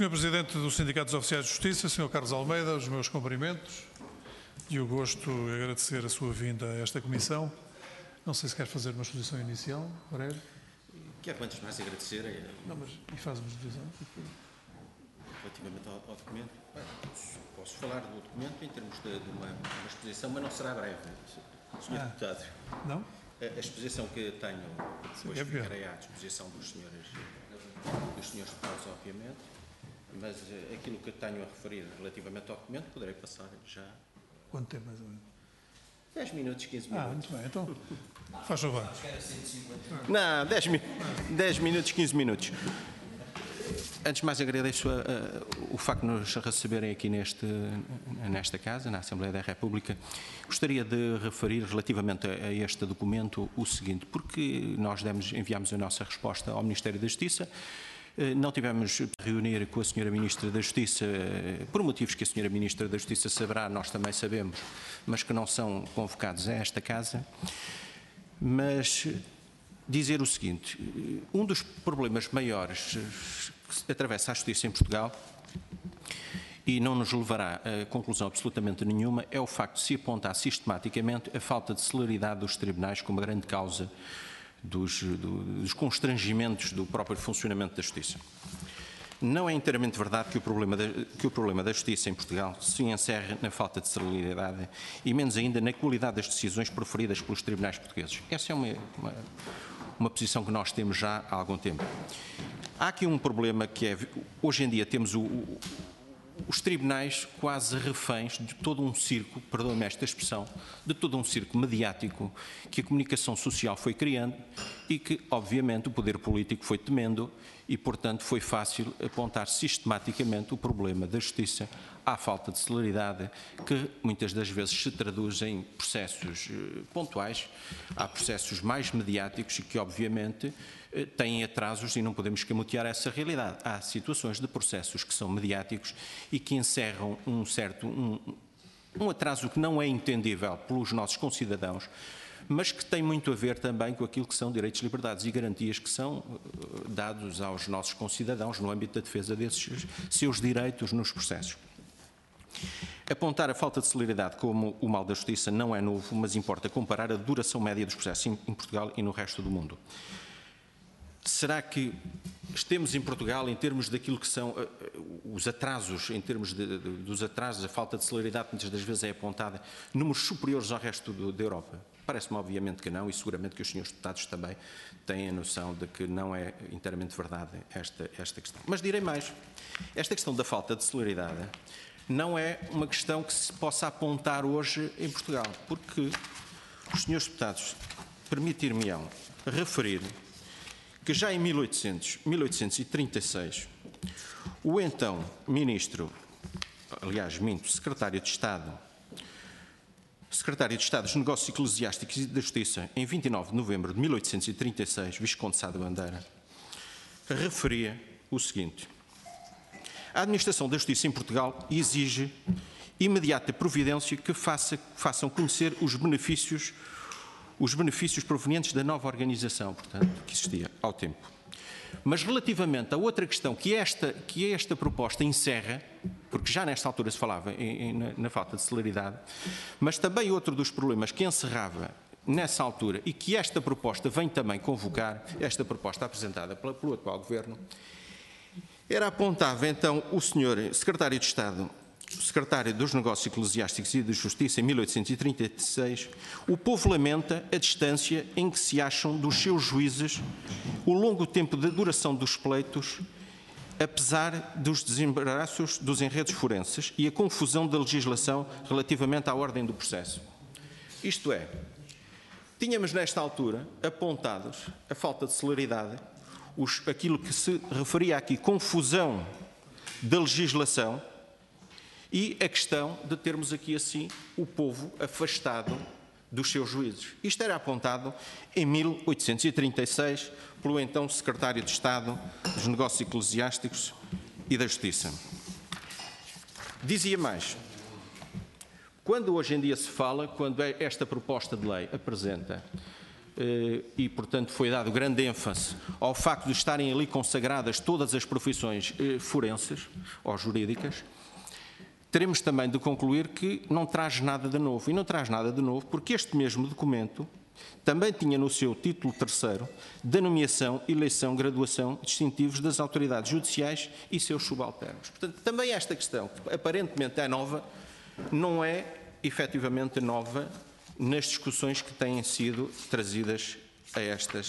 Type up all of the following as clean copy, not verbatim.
Sr. Presidente do Sindicato dos Oficiais de Justiça, Sr. Carlos Almeida, os meus cumprimentos e o gosto de agradecer a sua vinda a esta comissão. Não sei se quer fazer uma exposição inicial, breve. Quero, antes de mais, agradecer. Não, mas e faz uma exposição? Relativamente ao documento, posso falar do documento em termos de uma exposição, mas não será breve, Sr. Deputado. Não? A exposição que tenho, depois ficarei à disposição dos senhores deputados, obviamente, mas aquilo que tenho a referir relativamente ao documento, poderei passar já. Quanto tempo, mais ou menos? 10 minutos, 15 minutos. Muito bem, então faz favor. Não, 10 minutos, 15 minutos. Antes de mais, agradeço o facto de nos receberem aqui nesta casa, na Assembleia da República. Gostaria de referir relativamente a este documento o seguinte, porque nós enviámos a nossa resposta ao Ministério da Justiça. Não tivemos a reunir com a Sra. Ministra da Justiça, por motivos que a Sra. Ministra da Justiça saberá, nós também sabemos, mas que não são convocados a esta casa. Mas dizer o seguinte, um dos problemas maiores que atravessa a Justiça em Portugal e não nos levará a conclusão absolutamente nenhuma é o facto de se apontar sistematicamente a falta de celeridade dos tribunais como grande causa dos constrangimentos do próprio funcionamento da Justiça. Não é inteiramente verdade que o problema da Justiça em Portugal se encerre na falta de celeridade e menos ainda na qualidade das decisões proferidas pelos tribunais portugueses. Essa é uma posição que nós temos já há algum tempo. Há aqui um problema que é, hoje em dia temos os tribunais quase reféns de todo um circo, perdoe-me esta expressão, de todo um circo mediático que a comunicação social foi criando e que, obviamente, o poder político foi temendo e, portanto, foi fácil apontar sistematicamente o problema da justiça à falta de celeridade que muitas das vezes se traduz em processos pontuais, há processos mais mediáticos e que, obviamente, têm atrasos e não podemos escamotear essa realidade. Há situações de processos que são mediáticos e que encerram um atraso que não é entendível pelos nossos concidadãos, mas que tem muito a ver também com aquilo que são direitos, liberdades e garantias que são dados aos nossos concidadãos no âmbito da defesa desses seus direitos nos processos. Apontar a falta de celeridade como o mal da justiça não é novo, mas importa comparar a duração média dos processos em Portugal e no resto do mundo. Será que temos em Portugal, em termos daquilo que são os atrasos, em termos dos atrasos, a falta de celeridade muitas das vezes é apontada, números superiores ao resto da Europa? Parece-me obviamente que não e seguramente que os senhores deputados também têm a noção de que não é inteiramente verdade esta questão. Mas direi mais, esta questão da falta de celeridade não é uma questão que se possa apontar hoje em Portugal, porque os senhores deputados permitir-me-ão referir que já em 1836, o então ministro, aliás, secretário de Estado dos Negócios Eclesiásticos e da Justiça, em 29 de novembro de 1836, Visconde Sá da Bandeira, referia o seguinte: a administração da Justiça em Portugal exige imediata providência que façam conhecer os benefícios provenientes da nova organização, portanto, que existia ao tempo. Mas relativamente a outra questão que esta proposta encerra, porque já nesta altura se falava na falta de celeridade, mas também outro dos problemas que encerrava nessa altura e que esta proposta vem também convocar, esta proposta apresentada pelo atual Governo, apontava então o Sr. Secretário de Estado, Secretário dos Negócios Eclesiásticos e da Justiça, em 1836, o povo lamenta a distância em que se acham dos seus juízes, o longo tempo de duração dos pleitos, apesar dos desembaraços dos enredos forenses e a confusão da legislação relativamente à ordem do processo. Isto é, tínhamos nesta altura apontados a falta de celeridade, aquilo que se referia aqui, confusão da legislação, e a questão de termos aqui assim o povo afastado dos seus juízes. Isto era apontado em 1836 pelo então Secretário de Estado dos Negócios Eclesiásticos e da Justiça. Dizia mais, quando hoje em dia se fala, quando esta proposta de lei apresenta e, portanto, foi dado grande ênfase ao facto de estarem ali consagradas todas as profissões forenses ou jurídicas, teremos também de concluir que não traz nada de novo. E não traz nada de novo porque este mesmo documento também tinha no seu título 3º da nomeação, eleição, graduação, distintivos das autoridades judiciais e seus subalternos. Portanto, também esta questão, que aparentemente é nova, não é efetivamente nova nas discussões que têm sido trazidas a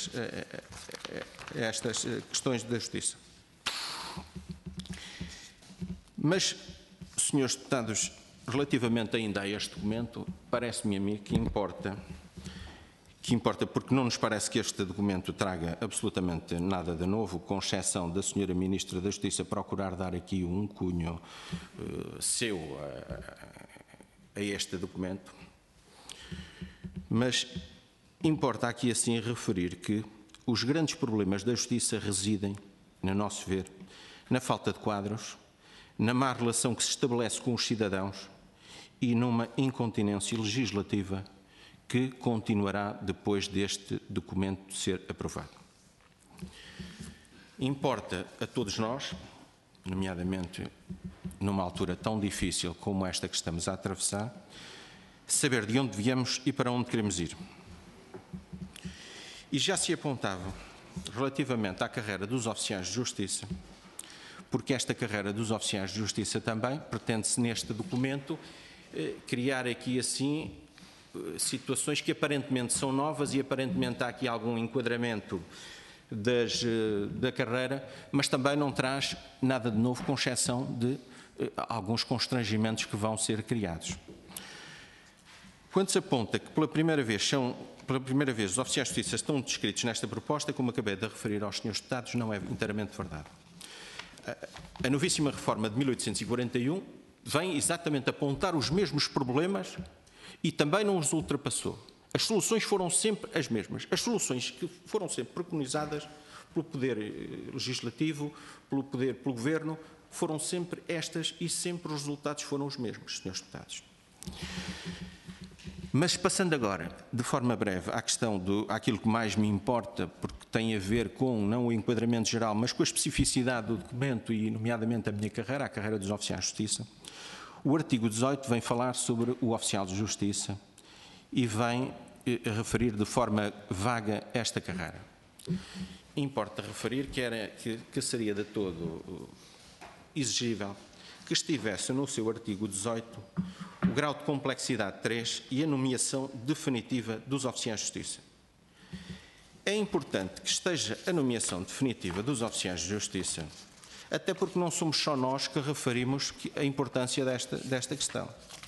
estas questões da Justiça. Mas, senhores deputados, relativamente ainda a este documento, parece-me a mim que importa porque não nos parece que este documento traga absolutamente nada de novo, com exceção da senhora Ministra da Justiça procurar dar aqui um cunho seu a este documento. Mas importa aqui assim referir que os grandes problemas da Justiça residem, no nosso ver, na falta de quadros, na má relação que se estabelece com os cidadãos e numa incontinência legislativa que continuará depois deste documento ser aprovado. Importa a todos nós, nomeadamente numa altura tão difícil como esta que estamos a atravessar, saber de onde viemos e para onde queremos ir. E já se apontava relativamente à carreira dos oficiais de justiça, porque esta carreira dos oficiais de justiça também pretende-se neste documento criar aqui assim situações que aparentemente são novas e aparentemente há aqui algum enquadramento da carreira, mas também não traz nada de novo, com exceção de alguns constrangimentos que vão ser criados. Quando se aponta que pela primeira vez os oficiais de justiça estão descritos nesta proposta, como acabei de referir aos senhores deputados, não é inteiramente verdade. A novíssima reforma de 1841 vem exatamente apontar os mesmos problemas e também não os ultrapassou. As soluções foram sempre as mesmas. As soluções que foram sempre preconizadas pelo Poder Legislativo, pelo Governo, foram sempre estas e sempre os resultados foram os mesmos, senhores deputados. Mas passando agora, de forma breve, àquilo que mais me importa, porque tem a ver com, não o enquadramento geral, mas com a especificidade do documento e, nomeadamente, a minha carreira, a carreira dos oficiais de justiça, o artigo 18 vem falar sobre o oficial de justiça e vem referir de forma vaga esta carreira. Importa referir que seria de todo exigível que estivesse no seu artigo 18 o grau de complexidade 3 e a nomeação definitiva dos oficiais de justiça. É importante que esteja a nomeação definitiva dos oficiais de justiça, até porque não somos só nós que referimos a importância desta questão.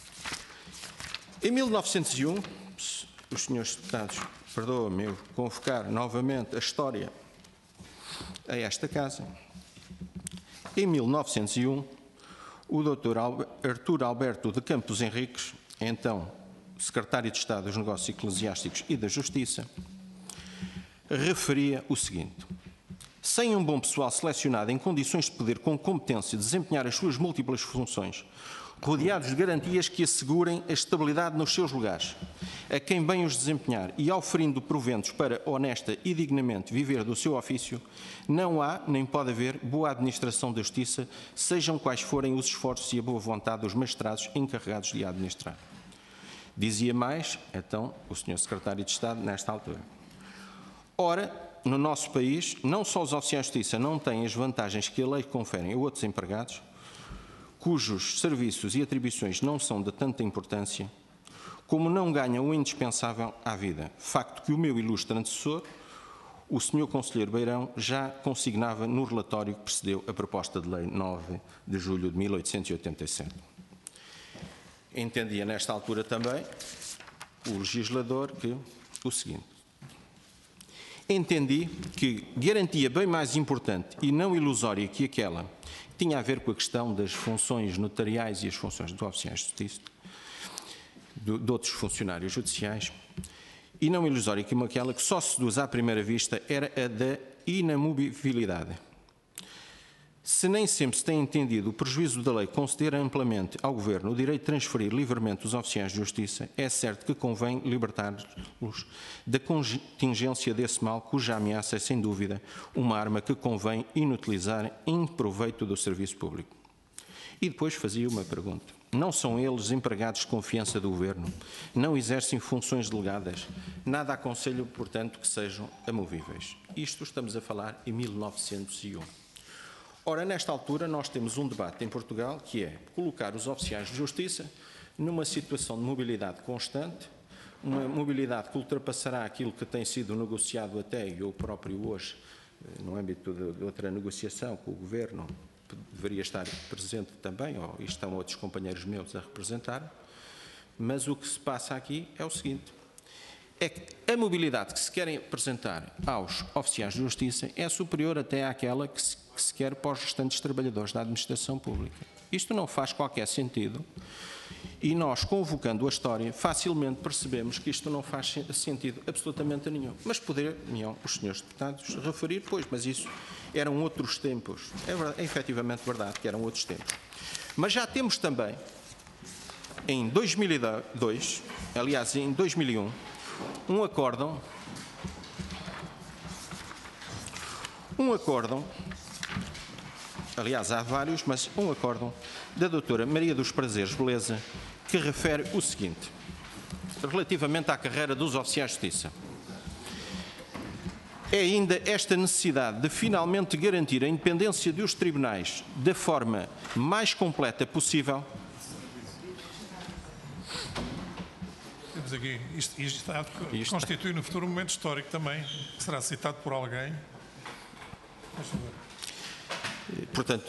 Em 1901, os senhores deputados, perdoam-me eu convocar novamente a história a esta casa, em 1901, o Dr. Artur Alberto de Campos Henriques, então Secretário de Estado dos Negócios Eclesiásticos e da Justiça, referia o seguinte: sem um bom pessoal selecionado em condições de poder com competência desempenhar as suas múltiplas funções, rodeados de garantias que assegurem a estabilidade nos seus lugares, a quem bem os desempenhar e oferindo proventos para honesta e dignamente viver do seu ofício, não há nem pode haver boa administração da justiça, sejam quais forem os esforços e a boa vontade dos magistrados encarregados de a administrar. Dizia mais, então, o Sr. Secretário de Estado, nesta altura. Ora, no nosso país, não só os oficiais de justiça não têm as vantagens que a lei confere a outros empregados, cujos serviços e atribuições não são de tanta importância, como não ganham o indispensável à vida. Facto que o meu ilustre antecessor, o Sr. Conselheiro Beirão, já consignava no relatório que precedeu a proposta de lei 9 de julho de 1887. Entendia nesta altura também o legislador que o seguinte: entendi que garantia bem mais importante e não ilusória que aquela que tinha a ver com a questão das funções notariais e as funções dos oficiais de justiça, de outros funcionários judiciais, e não ilusória como aquela que só seduz à primeira vista, era a da inamovibilidade. Se nem sempre se tem entendido o prejuízo da lei conceder amplamente ao Governo o direito de transferir livremente os oficiais de justiça, é certo que convém libertar-los da contingência desse mal, cuja ameaça é, sem dúvida, uma arma que convém inutilizar em proveito do serviço público. E depois fazia uma pergunta. Não são eles empregados de confiança do Governo? Não exercem funções delegadas? Nada aconselho, portanto, que sejam amovíveis. Isto estamos a falar em 1901. Ora, nesta altura, nós temos um debate em Portugal que é colocar os oficiais de justiça numa situação de mobilidade constante, uma mobilidade que ultrapassará aquilo que tem sido negociado até, e eu próprio hoje, no âmbito de outra negociação com o Governo, deveria estar presente também, ou estão outros companheiros meus a representar, mas o que se passa aqui é o seguinte: é que a mobilidade que se querem apresentar aos oficiais de justiça é superior até àquela que se quer para os restantes trabalhadores da administração pública. Isto não faz qualquer sentido e nós, convocando a história, facilmente percebemos que isto não faz sentido absolutamente nenhum. Mas poderiam os senhores deputados referir, pois, mas isso eram outros tempos. É efetivamente verdade que eram outros tempos. Mas já temos também, em 2002, aliás, em 2001, um acórdão, aliás, há vários, mas um acórdão da doutora Maria dos Prazeres Beleza, que refere o seguinte, relativamente à carreira dos oficiais de justiça. É ainda esta necessidade de finalmente garantir a independência dos tribunais da forma mais completa possível. Temos aqui, isto constitui no futuro um momento histórico também, que será citado por alguém. Portanto,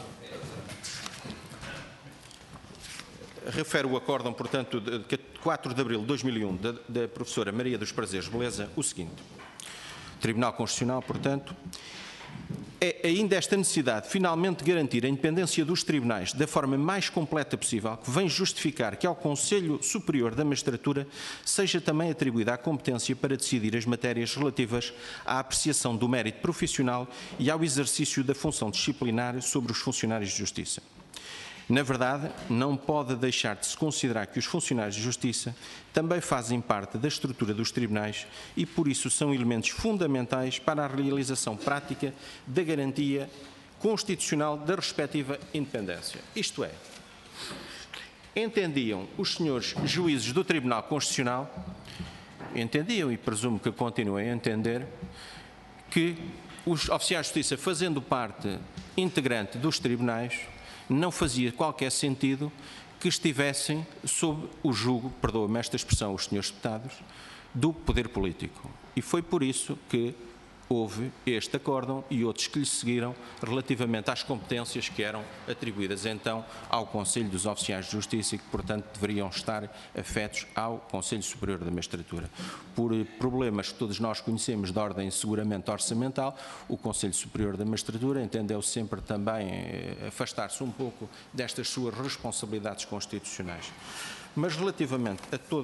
refere o acórdão, portanto, de 4 de abril de 2001, da professora Maria dos Prazeres Beleza, o seguinte. O Tribunal Constitucional, portanto, é ainda esta necessidade de finalmente garantir a independência dos tribunais da forma mais completa possível, que vem justificar que ao Conselho Superior da Magistratura seja também atribuída a competência para decidir as matérias relativas à apreciação do mérito profissional e ao exercício da função disciplinar sobre os funcionários de justiça. Na verdade, não pode deixar de se considerar que os funcionários de justiça também fazem parte da estrutura dos tribunais e, por isso, são elementos fundamentais para a realização prática da garantia constitucional da respectiva independência. Isto é, entendiam os senhores juízes do Tribunal Constitucional, entendiam e presumo que continuem a entender, que os oficiais de justiça, fazendo parte integrante dos tribunais, não fazia qualquer sentido que estivessem sob o jugo, perdoa-me esta expressão, os senhores deputados, do poder político. E foi por isso que houve este acórdão e outros que lhe seguiram relativamente às competências que eram atribuídas então ao Conselho dos Oficiais de Justiça e que, portanto, deveriam estar afetos ao Conselho Superior da Magistratura. Por problemas que todos nós conhecemos de ordem seguramente orçamental, o Conselho Superior da Magistratura entendeu sempre também afastar-se um pouco destas suas responsabilidades constitucionais. Mas relativamente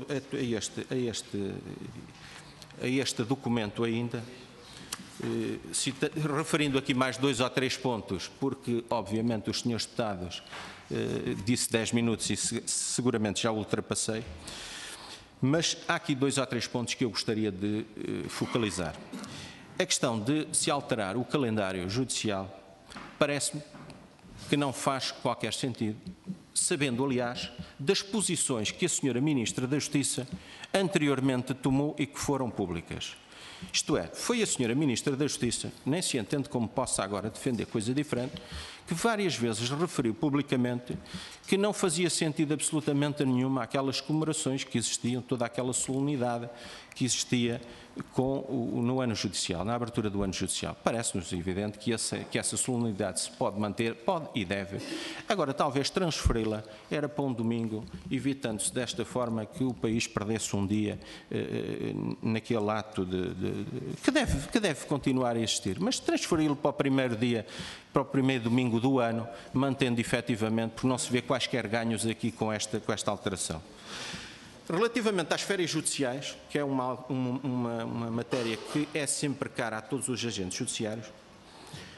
a este documento ainda, referindo aqui mais 2 ou 3 pontos, porque obviamente os senhores deputados disse 10 minutos e seguramente já ultrapassei, mas há aqui 2 ou 3 pontos que eu gostaria de focalizar. A questão de se alterar o calendário judicial parece-me que não faz qualquer sentido, sabendo, aliás, das posições que a senhora Ministra da Justiça anteriormente tomou e que foram públicas. Isto é, foi a senhora Ministra da Justiça, nem se entende como possa agora defender coisa diferente, que várias vezes referiu publicamente que não fazia sentido absolutamente nenhuma aquelas comemorações que existiam, toda aquela solenidade que existia no ano judicial, na abertura do ano judicial. Parece-nos evidente que essa solenidade se pode manter, pode e deve. Agora, talvez transferi-la era para um domingo, evitando-se desta forma que o país perdesse um dia naquele ato que deve continuar a existir. Mas transferi-lo para o primeiro dia, para o primeiro domingo do ano, mantendo efetivamente, porque não se vê quaisquer ganhos aqui com esta alteração. Relativamente às férias judiciais, que é uma matéria que é sempre cara a todos os agentes judiciários,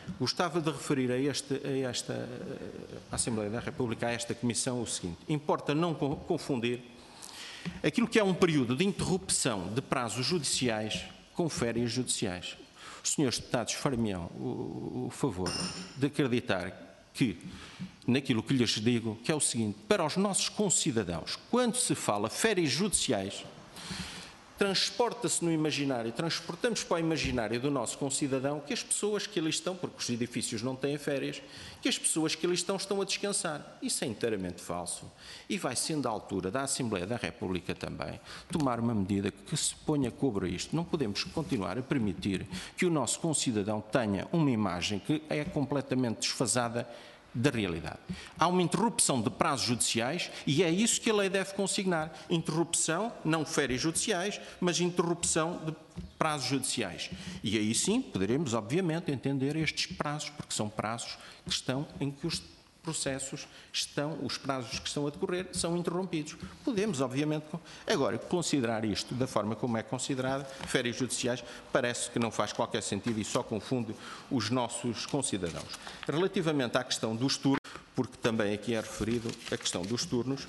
Gostava de referir a esta Assembleia da República, a esta Comissão, o seguinte: importa não confundir aquilo que é um período de interrupção de prazos judiciais com férias judiciais. Os senhores deputados far-me-ão o favor de acreditar que, naquilo que lhes digo, que é o seguinte: para os nossos concidadãos, quando se fala férias judiciais, transporta-se no imaginário, transportamos para o imaginário do nosso concidadão que as pessoas que ali estão, porque os edifícios não têm férias, que as pessoas que ali estão a descansar. Isso é inteiramente falso. E vai sendo a altura da Assembleia da República também tomar uma medida que se ponha cobro a isto. Não podemos continuar a permitir que o nosso concidadão tenha uma imagem que é completamente desfasada da realidade. Há uma interrupção de prazos judiciais e é isso que a lei deve consignar. Interrupção, não férias judiciais, mas interrupção de prazos judiciais. E aí sim poderemos, obviamente, entender estes prazos, porque são prazos que estão em que os processos os prazos que estão a decorrer são interrompidos. Podemos, obviamente, agora, considerar isto da forma como é considerado, férias judiciais, parece que não faz qualquer sentido e só confunde os nossos concidadãos. Relativamente à questão dos turnos, porque também aqui é referido a questão dos turnos,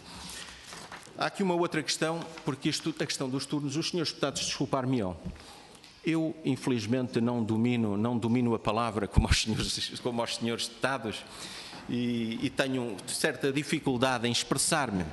há aqui uma outra questão, porque a questão dos turnos, os senhores deputados desculpar-me-ão. Eu, infelizmente, não domino a palavra como aos senhores deputados, e tenho certa dificuldade em expressar-me,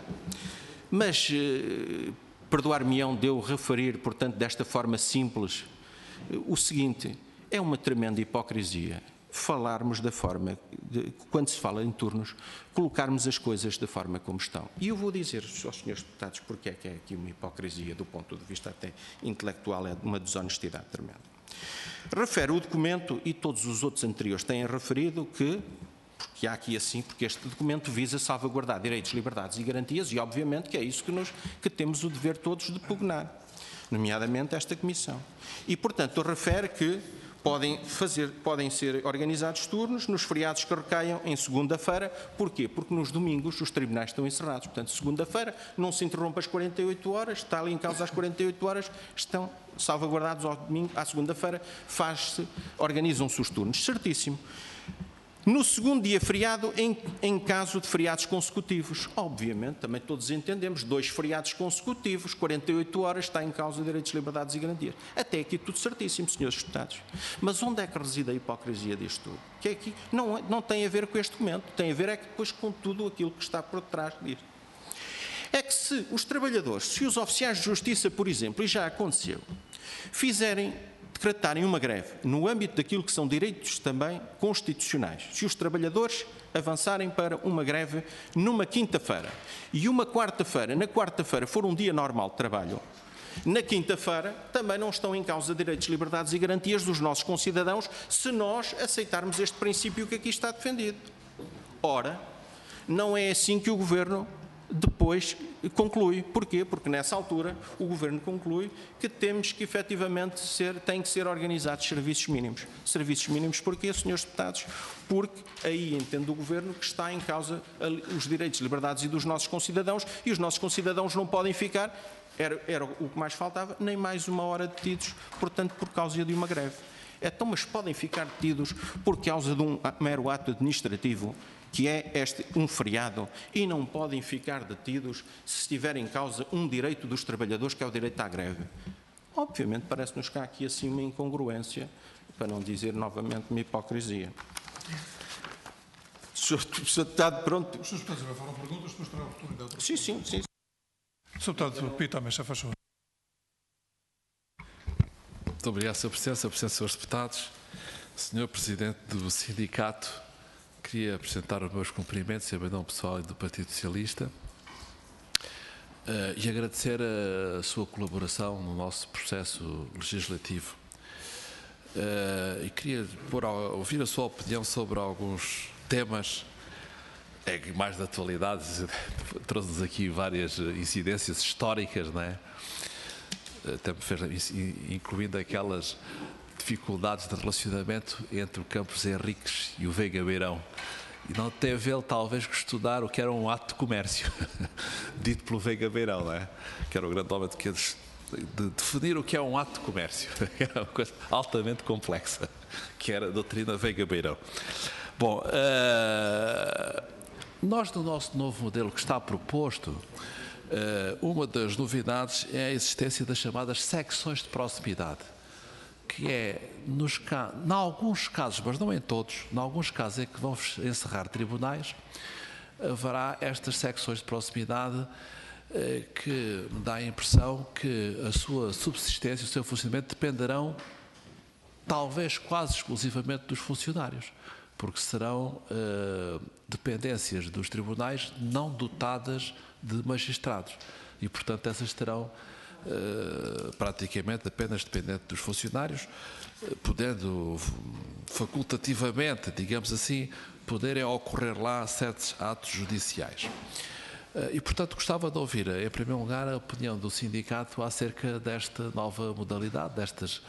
mas perdoar-me-ão de eu referir, portanto, desta forma simples, o seguinte: é uma tremenda hipocrisia falarmos da forma, quando se fala em turnos, colocarmos as coisas da forma como estão. E eu vou dizer aos senhores deputados porque é que é aqui uma hipocrisia, do ponto de vista até intelectual, é uma desonestidade tremenda. Refere o documento, e todos os outros anteriores têm referido porque há aqui assim, porque este documento visa salvaguardar direitos, liberdades e garantias, e obviamente que é isso que temos o dever todos de pugnar, nomeadamente esta Comissão. E, portanto, refere que podem ser organizados turnos nos feriados que recaiam em segunda-feira. Porquê? Porque nos domingos os tribunais estão encerrados. Portanto, segunda-feira não se interrompe as 48 horas, está ali em causa as 48 horas, estão salvaguardados ao domingo, à segunda-feira, organizam-se os turnos. Certíssimo. No segundo dia feriado, em caso de feriados consecutivos. Obviamente, também todos entendemos, 2 feriados consecutivos, 48 horas, está em causa direitos, liberdades e garantias. Até aqui tudo certíssimo, senhores deputados. Mas onde é que reside a hipocrisia disto tudo? Que é aqui não tem a ver com este documento, tem a ver depois com tudo aquilo que está por trás disto. É que se os trabalhadores, se os oficiais de justiça, por exemplo, e já aconteceu, decretarem uma greve no âmbito daquilo que são direitos também constitucionais, se os trabalhadores avançarem para uma greve numa quinta-feira e na quarta-feira for um dia normal de trabalho, na quinta-feira também não estão em causa direitos, liberdades e garantias dos nossos concidadãos se nós aceitarmos este princípio que aqui está defendido. Ora, não é assim que o Governo depois conclui. Porquê? Porque nessa altura o Governo conclui que têm que ser organizados serviços mínimos. Serviços mínimos porquê, senhores deputados? Porque aí entende o Governo que está em causa os direitos, liberdades e dos nossos concidadãos, e os nossos concidadãos não podem ficar, era o que mais faltava, nem mais uma hora detidos, portanto, por causa de uma greve. Então, mas podem ficar detidos por causa de um mero ato administrativo, que é um feriado, e não podem ficar detidos se estiver em causa um direito dos trabalhadores, que é o direito à greve. Obviamente parece-nos cá aqui assim uma incongruência, para não dizer novamente uma hipocrisia. Sr. Deputado, pronto. Os senhores deputados agora foram perguntas, depois terá a oportunidade de... Sim. Sr. Deputado Pita, também já faz favor. Muito obrigado, Sr. Presidente, senhores deputados. Senhor Presidente do Sindicato, queria apresentar os meus cumprimentos em nome pessoal e do Partido Socialista e agradecer a sua colaboração no nosso processo legislativo. E queria ouvir a sua opinião sobre alguns temas mais da atualidade. Trouxe-nos aqui várias incidências históricas, não é? Até me fez, incluindo aquelas dificuldades de relacionamento entre o Campos Henriques e o Veiga Beirão. E não teve ele, talvez, que estudar o que era um ato de comércio, dito pelo Veiga Beirão, não é? Que era o grande homem de que eles de definir o que é um ato de comércio. É uma coisa altamente complexa, que era a doutrina Veiga Beirão. Bom, nós no nosso novo modelo que está proposto, uma das novidades é a existência das chamadas secções de proximidade, que é, em alguns casos, mas não em todos, em alguns casos em que vão encerrar tribunais, haverá estas secções de proximidade que me dá a impressão que a sua subsistência, o seu funcionamento dependerão talvez quase exclusivamente dos funcionários, porque serão dependências dos tribunais não dotadas de magistrados e, portanto, essas terão praticamente apenas dependente dos funcionários, podendo facultativamente, digamos assim, poderem ocorrer lá certos atos judiciais. E, portanto, gostava de ouvir, em primeiro lugar, a opinião do sindicato acerca desta nova modalidade, destas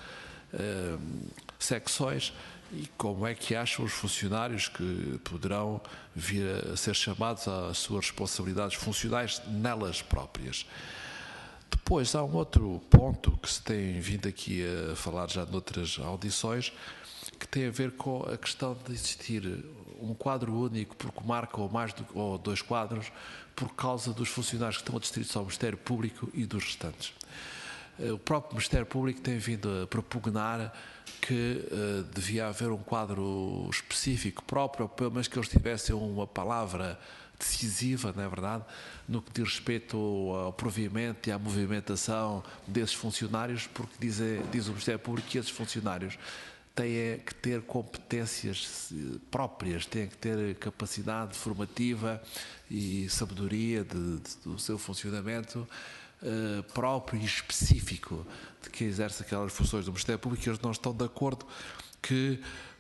secções, e como é que acham os funcionários que poderão vir a ser chamados às suas responsabilidades funcionais nelas próprias. Depois, há um outro ponto que se tem vindo aqui a falar já noutras audições, que tem a ver com a questão de existir um quadro único por comarca ou dois quadros, por causa dos funcionários que estão adscritos ao Ministério Público e dos restantes. O próprio Ministério Público tem vindo a propugnar que devia haver um quadro específico próprio, pelo menos que eles tivessem uma palavra decisiva, não é verdade, no que diz respeito ao provimento e à movimentação desses funcionários, porque diz o Ministério Público que esses funcionários têm que ter competências próprias, têm que ter capacidade formativa e sabedoria do seu funcionamento próprio e específico de que exerce aquelas funções do Ministério Público, e eles não estão de acordo que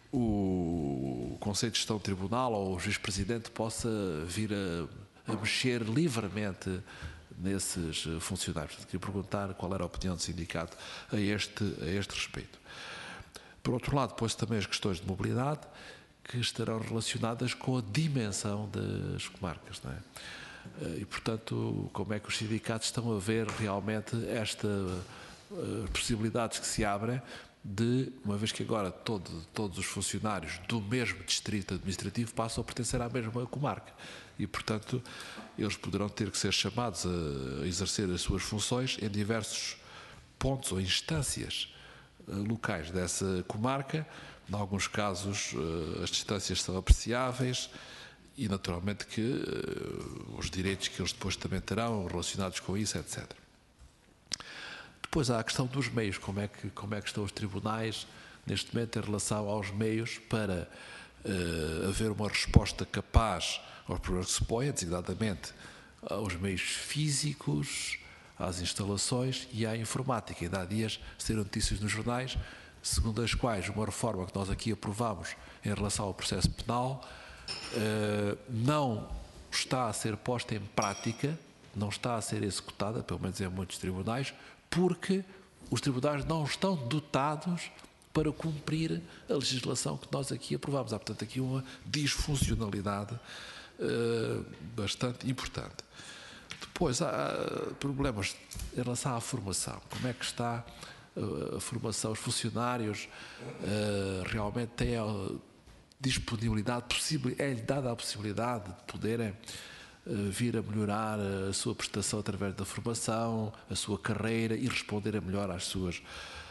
o Conselho de Gestão do Tribunal ou o Juiz-Presidente possa vir a mexer livremente nesses funcionários. Queria perguntar qual era a opinião do sindicato a este respeito. Por outro lado, depois também as questões de mobilidade, que estarão relacionadas com a dimensão das comarcas, não é? E, portanto, como é que os sindicatos estão a ver realmente estas possibilidades que se abrem de, uma vez que agora todos os funcionários do mesmo distrito administrativo passam a pertencer à mesma comarca e, portanto, eles poderão ter que ser chamados a exercer as suas funções em diversos pontos ou instâncias locais dessa comarca. Em alguns casos as distâncias são apreciáveis e, naturalmente, que os direitos que eles depois também terão relacionados com isso, etc. Depois há a questão dos meios, como é que estão os tribunais neste momento em relação aos meios para haver uma resposta capaz aos problemas que se põem, designadamente aos meios físicos, às instalações e à informática. Ainda há dias saíram notícias nos jornais, segundo as quais uma reforma que nós aqui aprovámos em relação ao processo penal não está a ser posta em prática, não está a ser executada, pelo menos em muitos tribunais, porque os tribunais não estão dotados para cumprir a legislação que nós aqui aprovámos. Há, portanto, aqui uma disfuncionalidade bastante importante. Depois há problemas em relação à formação. Como é que está a formação? Os funcionários realmente têm a disponibilidade, é-lhe dada a possibilidade de poderem vir a melhorar a sua prestação através da formação, a sua carreira e responder melhor às suas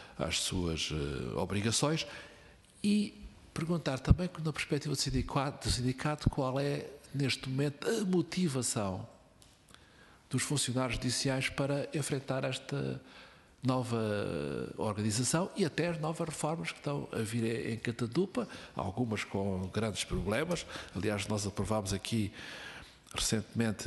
obrigações. E perguntar também, na perspectiva do sindicato, qual é, neste momento, a motivação dos funcionários judiciais para enfrentar esta nova organização e até as novas reformas que estão a vir em catadupa, algumas com grandes problemas. Aliás, nós aprovámos aqui recentemente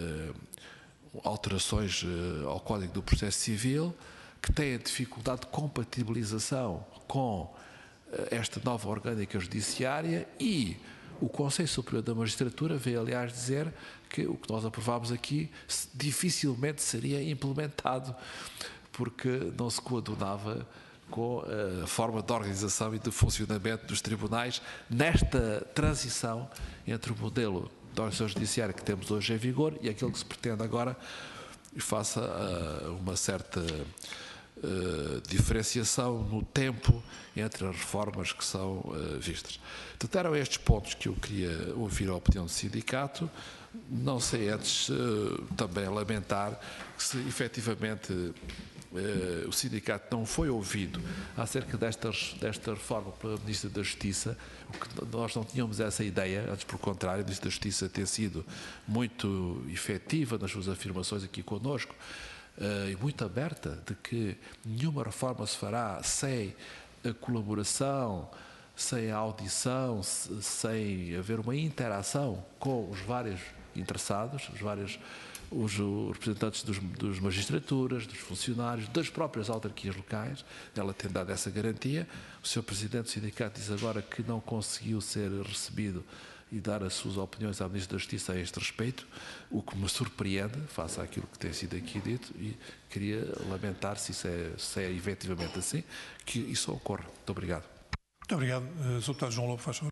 alterações ao Código do Processo Civil que têm dificuldade de compatibilização com esta nova orgânica judiciária, e o Conselho Superior da Magistratura veio, aliás, dizer que o que nós aprovámos aqui dificilmente seria implementado porque não se coadunava com a forma de organização e de funcionamento dos tribunais nesta transição entre o modelo da organização judiciária que temos hoje em vigor e aquilo que se pretende agora e faça uma certa diferenciação no tempo entre as reformas que são vistas. Portanto, eram estes pontos que eu queria ouvir a opinião do sindicato. Não sei antes também lamentar que, se efetivamente o sindicato não foi ouvido acerca desta reforma pela Ministra da Justiça, nós não tínhamos essa ideia, antes pelo contrário, a Ministra da Justiça tem sido muito efetiva nas suas afirmações aqui connosco e muito aberta de que nenhuma reforma se fará sem a colaboração, sem a audição, sem haver uma interação com os vários interessados, os representantes das magistraturas, dos funcionários, das próprias autarquias locais. Ela tem dado essa garantia. O Sr. Presidente do Sindicato diz agora que não conseguiu ser recebido e dar as suas opiniões à Ministra da Justiça a este respeito, o que me surpreende, face àquilo que tem sido aqui dito, e queria lamentar, se é efetivamente assim, que isso ocorra. Muito obrigado. Muito obrigado. Sr. Deputado João Lobo, faz favor.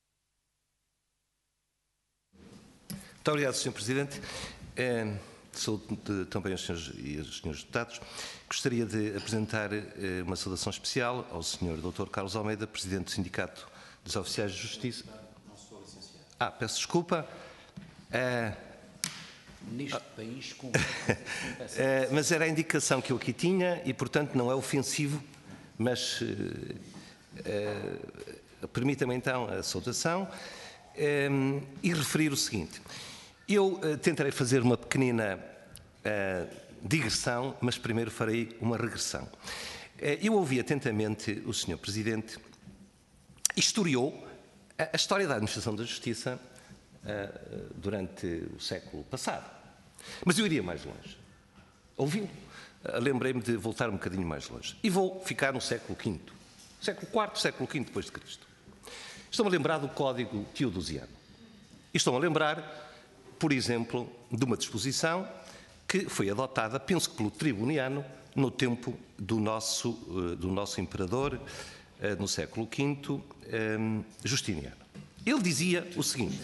Muito obrigado, Sr. Presidente. Saúdo também aos senhores e aos senhores deputados. Gostaria de apresentar uma saudação especial ao Sr. Dr. Carlos Almeida, Presidente do Sindicato dos Oficiais de Justiça. Peço desculpa. Neste país com... mas era a indicação que eu aqui tinha e, portanto, não é ofensivo, mas permita-me então a saudação e referir o seguinte. Eu tentarei fazer uma pequenina digressão, mas primeiro farei uma regressão. Eu ouvi atentamente o Sr. Presidente, historiou a história da administração da Justiça durante o século passado. Mas eu iria mais longe. Ouviu? Lembrei-me de voltar um bocadinho mais longe. E vou ficar no século V. Século IV, século V depois de Cristo. Estou-me a lembrar do Código Teodosiano. E estou-me a lembrar, por exemplo, de uma disposição que foi adotada, penso que pelo Tribuniano, no tempo do nosso imperador, no século V, Justiniano. Ele dizia o seguinte,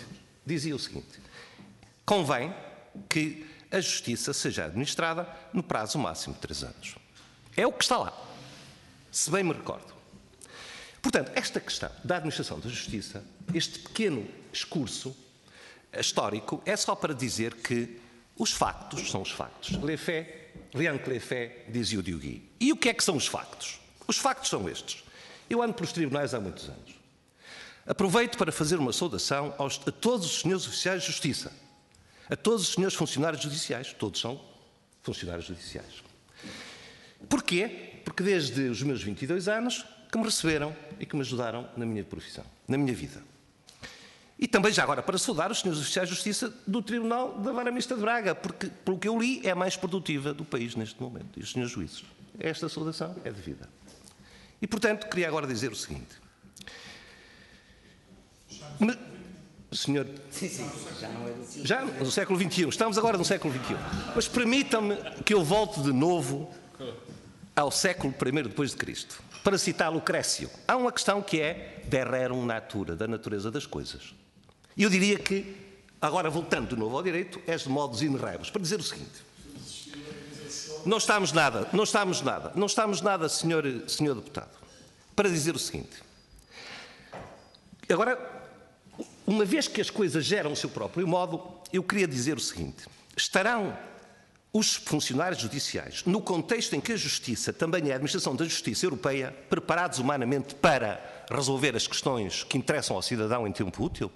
convém que a justiça seja administrada no prazo máximo de 3 anos. É o que está lá, se bem me recordo. Portanto, esta questão da administração da justiça, este pequeno excurso histórico, é só para dizer que os factos são os factos. Rien que les faits, dizia o Diogui. E o que é que são os factos? Os factos são estes. Eu ando pelos tribunais há muitos anos. Aproveito para fazer uma saudação a todos os senhores oficiais de justiça, a todos os senhores funcionários judiciais, todos são funcionários judiciais. Porquê? Porque desde os meus 22 anos que me receberam e que me ajudaram na minha profissão, na minha vida. E também já agora para saudar os senhores oficiais de justiça do Tribunal da Vara Mista de Braga, porque, pelo que eu li, é a mais produtiva do país neste momento, e os senhores juízes. Esta saudação é devida. E, portanto, queria agora dizer o seguinte. Senhor... Sim, já não é do... Já no século XXI, estamos agora no século XXI. Mas permitam-me que eu volte de novo ao século I depois de Cristo, para citar Lucrécio. Há uma questão que é de rerum natura, da natureza das coisas. E eu diria que, agora voltando de novo ao direito, és de modus in rebus, para dizer o seguinte. Não estamos nada, senhor deputado, para dizer o seguinte. Agora, uma vez que as coisas geram o seu próprio modo, eu queria dizer o seguinte. Estarão os funcionários judiciais, no contexto em que a Justiça também é a administração da Justiça Europeia, preparados humanamente para resolver as questões que interessam ao cidadão em tempo útil?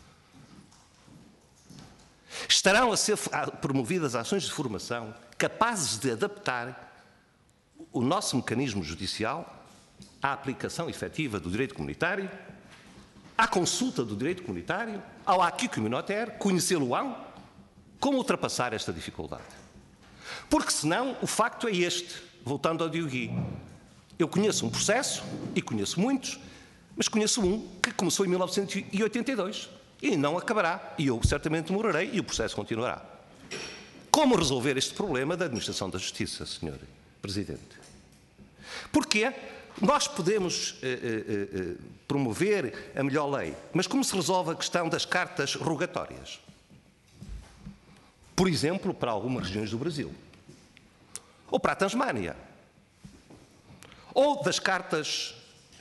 Estarão a ser promovidas ações de formação capazes de adaptar o nosso mecanismo judicial à aplicação efetiva do direito comunitário, à consulta do direito comunitário, ao acquis communautaire, conhecê-lo-ão? Como ultrapassar esta dificuldade? Porque senão o facto é este, voltando ao Diogui. Eu conheço um processo, e conheço muitos, mas conheço um que começou em 1982 e não acabará, e eu certamente morrerei e o processo continuará. Como resolver este problema da administração da justiça, Sr. Presidente? Porquê? Nós podemos promover a melhor lei, mas como se resolve a questão das cartas rogatórias? Por exemplo, para algumas regiões do Brasil. ou para a Tasmânia, ou das cartas,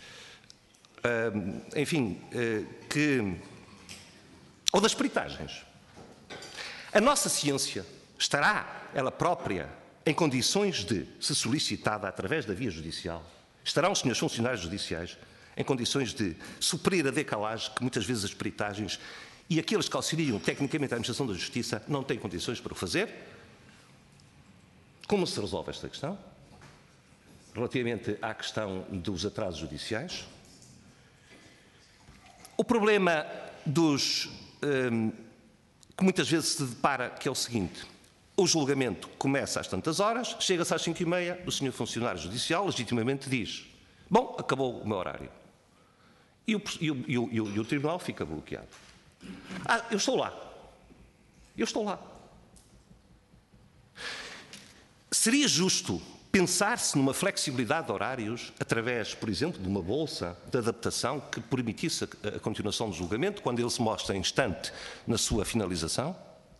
ou das peritagens. A nossa ciência estará, ela própria, em condições de, se solicitada através da via judicial, estarão os senhores funcionários judiciais em condições de suprir a decalagem que muitas vezes as peritagens e aqueles que auxiliam tecnicamente a administração da justiça não têm condições para o fazer? Como se resolve esta questão? Relativamente à questão dos atrasos judiciais. O problema que muitas vezes se depara, que é o seguinte: o julgamento começa às tantas horas, chega-se às 5h30, o senhor funcionário judicial legitimamente diz: bom, acabou o meu horário. E o tribunal fica bloqueado. Eu estou lá. Eu estou lá. Seria justo pensar-se numa flexibilidade de horários através, por exemplo, de uma bolsa de adaptação que permitisse a continuação do julgamento quando ele se mostra instante na sua finalização?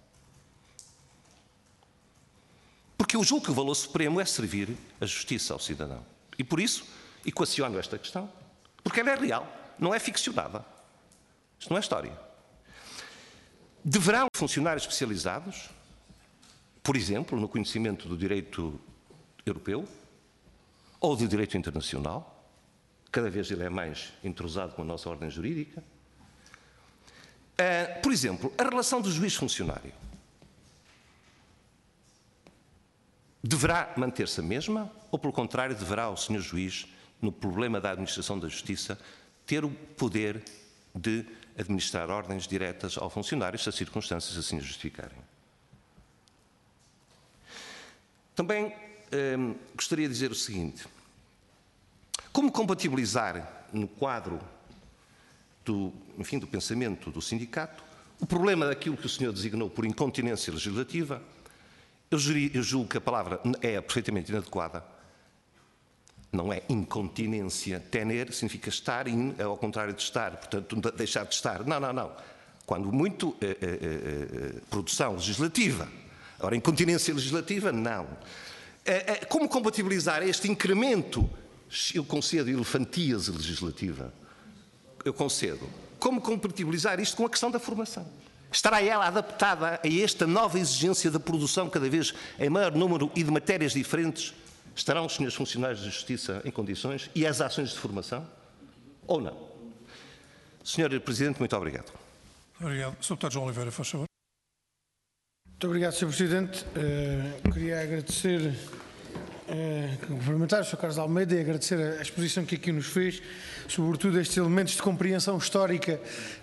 Porque eu julgo que o valor supremo é servir a justiça ao cidadão. E por isso equaciono esta questão, porque ela é real, não é ficcionada. Isto não é história. Deverão funcionários especializados, por exemplo, no conhecimento do direito europeu ou do direito internacional, cada vez ele é mais entrosado com a nossa ordem jurídica. Por exemplo, a relação do juiz-funcionário deverá manter-se a mesma ou, pelo contrário, deverá o senhor juiz, no problema da administração da justiça, ter o poder de administrar ordens diretas ao funcionário, se as circunstâncias assim o justificarem? Também gostaria de dizer o seguinte: como compatibilizar no quadro do pensamento do sindicato o problema daquilo que o senhor designou por incontinência legislativa? Eu julgo que a palavra é perfeitamente inadequada. Não é incontinência. Tener significa estar, é ao contrário de estar, portanto, deixar de estar. Não. Quando muito, produção legislativa. Ora, incontinência legislativa, não. Como compatibilizar este incremento? Eu concedo elefantíase legislativa. Eu concedo. Como compatibilizar isto com a questão da formação? Estará ela adaptada a esta nova exigência da produção cada vez em maior número e de matérias diferentes? Estarão os senhores funcionários de justiça em condições e as ações de formação? Ou não? Senhor Presidente, muito obrigado. Obrigado. Sr. Deputado João Oliveira, faz favor. Muito obrigado, Sr. Presidente. Queria agradecer, cumprimentar o Sr. Carlos Almeida e agradecer a exposição que aqui nos fez, sobretudo estes elementos de compreensão histórica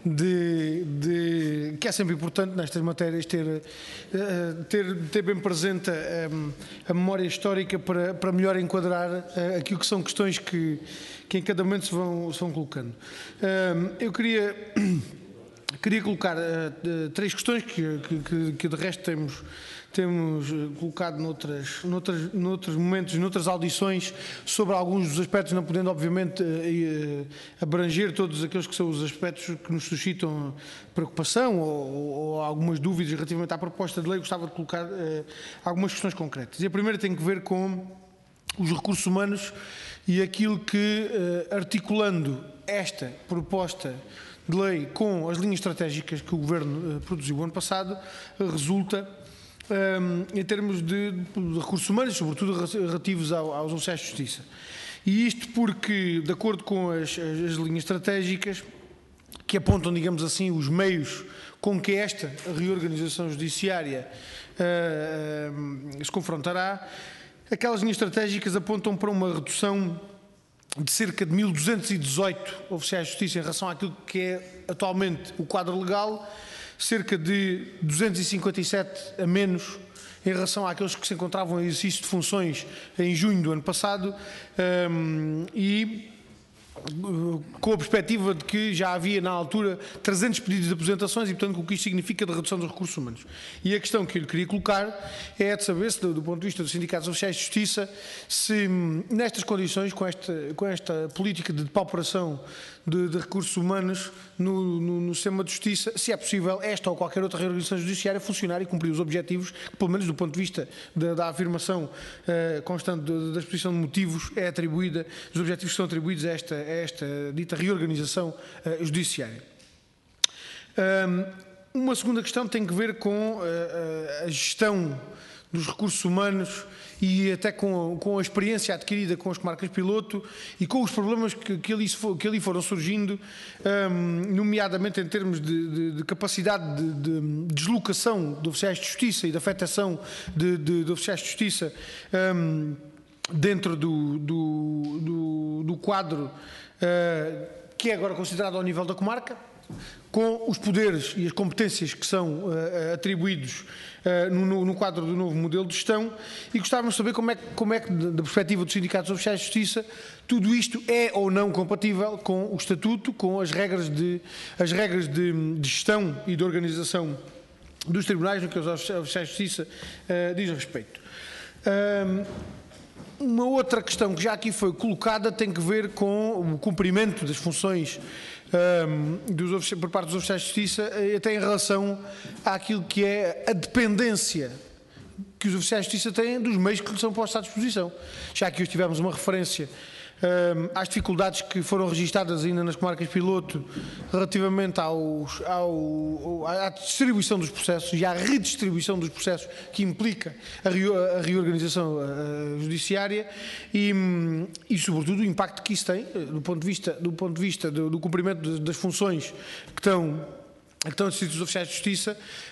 que é sempre importante nestas matérias ter bem presente a memória histórica para melhor enquadrar aquilo que são questões que em cada momento se vão colocando. Eu queria colocar três questões que de resto temos colocado noutros momentos, noutras audições, sobre alguns dos aspectos, não podendo obviamente abranger todos aqueles que são os aspectos que nos suscitam preocupação ou algumas dúvidas relativamente à proposta de lei. Gostava de colocar algumas questões concretas. E a primeira tem que ver com os recursos humanos e aquilo que, articulando esta proposta de lei com as linhas estratégicas que o Governo produziu o ano passado, resulta em termos de recursos humanos, sobretudo relativos aos oficiais de justiça. E isto porque, de acordo com as linhas estratégicas, que apontam, digamos assim, os meios com que esta reorganização judiciária se confrontará, aquelas linhas estratégicas apontam para uma redução de cerca de 1.218 oficiais de justiça em relação àquilo que é atualmente o quadro legal, cerca de 257 a menos em relação àqueles que se encontravam em exercício de funções em junho do ano passado, e com a perspectiva de que já havia na altura 300 pedidos de aposentações e, portanto, o que isto significa de redução dos recursos humanos. E a questão que eu lhe queria colocar é de saber se, do ponto de vista dos sindicatos oficiais de justiça, se nestas condições, com esta política de depauperação de recursos humanos no sistema de justiça, se é possível esta ou qualquer outra reorganização judiciária funcionar e cumprir os objetivos, que, pelo menos do ponto de vista da afirmação constante da exposição de motivos, é atribuída, os objetivos que são atribuídos a esta dita reorganização judiciária. Uma segunda questão tem que ver com a gestão dos recursos humanos e até com a experiência adquirida com as comarcas piloto e com os problemas que ali foram surgindo, nomeadamente em termos de capacidade de deslocação de oficiais de justiça e de afetação de oficiais de justiça dentro do quadro que é agora considerado ao nível da comarca, com os poderes e as competências que são atribuídos no quadro do novo modelo de gestão, e gostávamos de saber como é que, da perspectiva dos sindicatos oficiais de justiça, tudo isto é ou não compatível com o estatuto, com as regras de gestão e de organização dos tribunais, no que os oficiais de justiça dizem respeito. Uma outra questão que já aqui foi colocada tem que ver com o cumprimento das funções por parte dos oficiais de justiça, até em relação àquilo que é a dependência que os oficiais de justiça têm dos meios que lhes são postos à disposição. Já que hoje tivemos uma referência às dificuldades que foram registadas ainda nas comarcas piloto relativamente à distribuição dos processos e à redistribuição dos processos que implica a reorganização judiciária e sobretudo o impacto que isso tem do ponto de vista do cumprimento das funções que estão atribuídas aos oficiais de justiça,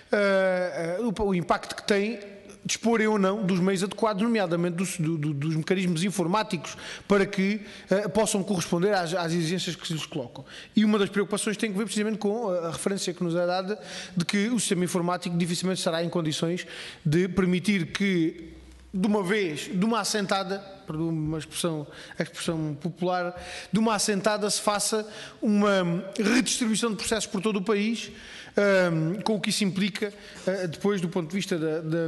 o impacto que tem disporem ou não dos meios adequados, nomeadamente dos mecanismos informáticos para que possam corresponder às exigências que se lhes colocam. E uma das preocupações tem que ver precisamente com a referência que nos é dada de que o sistema informático dificilmente estará em condições de permitir que, de uma assentada, perdão a expressão popular, de uma assentada se faça uma redistribuição de processos por todo o país, com o que isso implica depois do ponto de vista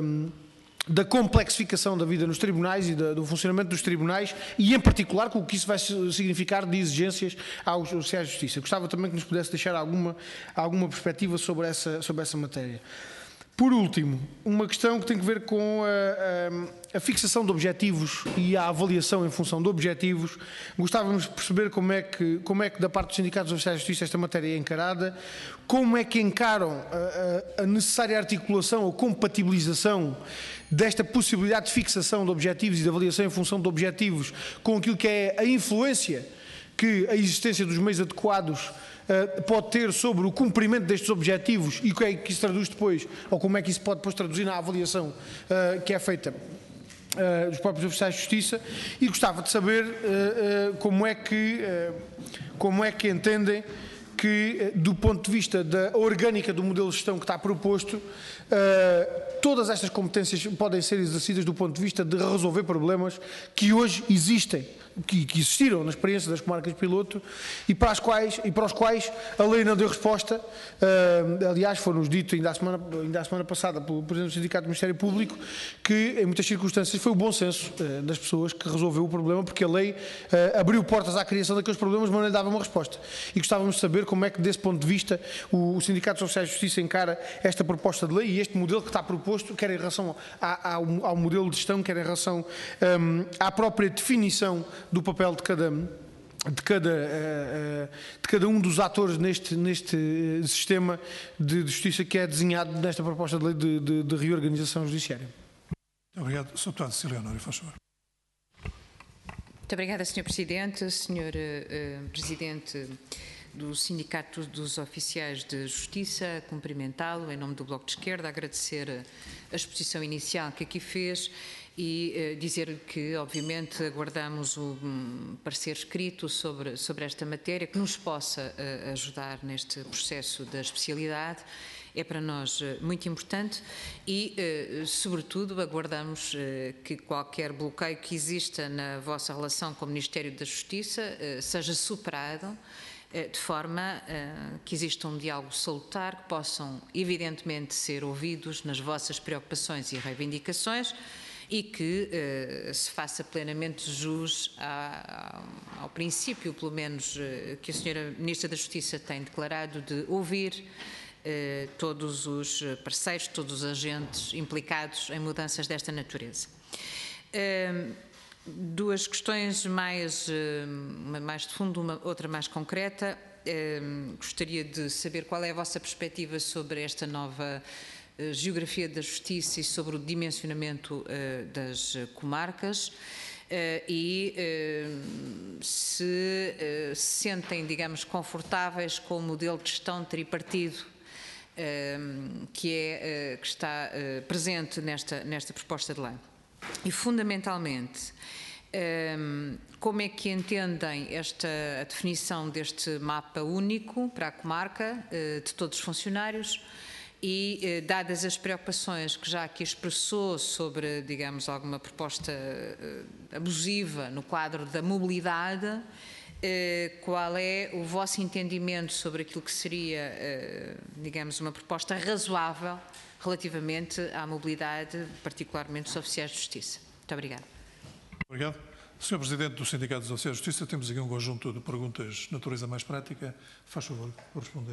da complexificação da vida nos tribunais e do funcionamento dos tribunais e, em particular, com o que isso vai significar de exigências aos oficiais de justiça. Gostava também que nos pudesse deixar alguma perspectiva sobre essa matéria. Por último, uma questão que tem que ver com a fixação de objetivos e a avaliação em função de objetivos. Gostávamos de perceber como é que da parte dos sindicatos oficiais de justiça esta matéria é encarada, como é que encaram a necessária articulação ou compatibilização desta possibilidade de fixação de objetivos e de avaliação em função de objetivos com aquilo que é a influência que a existência dos meios adequados pode ter sobre o cumprimento destes objetivos e o que é que isso traduz depois, ou como é que isso pode depois traduzir na avaliação que é feita dos próprios oficiais de justiça, e gostava de saber como é que entendem que, do ponto de vista da orgânica do modelo de gestão que está proposto, todas estas competências podem ser exercidas do ponto de vista de resolver problemas que hoje existem, que existiram na experiência das comarcas piloto e para os quais a lei não deu resposta. Aliás, foi-nos dito ainda a semana passada pelo Presidente do Sindicato do Ministério Público que, em muitas circunstâncias, foi o bom senso das pessoas que resolveu o problema, porque a lei abriu portas à criação daqueles problemas, mas não lhe dava uma resposta. E gostávamos de saber como é que, desse ponto de vista, o Sindicato Social de Justiça encara esta proposta de lei e este modelo que está proposto, quer em relação ao modelo de gestão, quer em relação à própria definição do papel de cada um dos atores neste sistema de justiça que é desenhado nesta proposta de lei de reorganização judiciária. Obrigado. Sr. Deputado Cecília Honório, faz favor. Muito obrigada, Sr. Presidente. Sr. Presidente do Sindicato dos Oficiais de Justiça, cumprimentá-lo em nome do Bloco de Esquerda, agradecer a exposição inicial que aqui fez e dizer que, obviamente, aguardamos o parecer escrito sobre esta matéria que nos possa ajudar neste processo da especialidade. É para nós muito importante e, sobretudo, aguardamos que qualquer bloqueio que exista na vossa relação com o Ministério da Justiça seja superado, de forma que exista um diálogo salutar, que possam, evidentemente, ser ouvidos nas vossas preocupações e reivindicações e que se faça plenamente jus ao princípio, pelo menos, que a Sra. Ministra da Justiça tem declarado de ouvir todos os parceiros, todos os agentes implicados em mudanças desta natureza. Duas questões uma mais de fundo, outra mais concreta. Gostaria de saber qual é a vossa perspectiva sobre esta nova geografia da justiça e sobre o dimensionamento das comarcas e se sentem, digamos, confortáveis com o modelo de gestão tripartido que está presente nesta proposta de lei. E, fundamentalmente, como é que entendem a definição deste mapa único para a comarca de todos os funcionários e, dadas as preocupações que já aqui expressou sobre, digamos, alguma proposta abusiva no quadro da mobilidade, qual é o vosso entendimento sobre aquilo que seria, digamos, uma proposta razoável relativamente à mobilidade, particularmente dos oficiais de justiça? Muito obrigada. Obrigado. Sr. Presidente do Sindicato dos Oficiais de Justiça, temos aqui um conjunto de perguntas de natureza mais prática. Faz favor, por responder.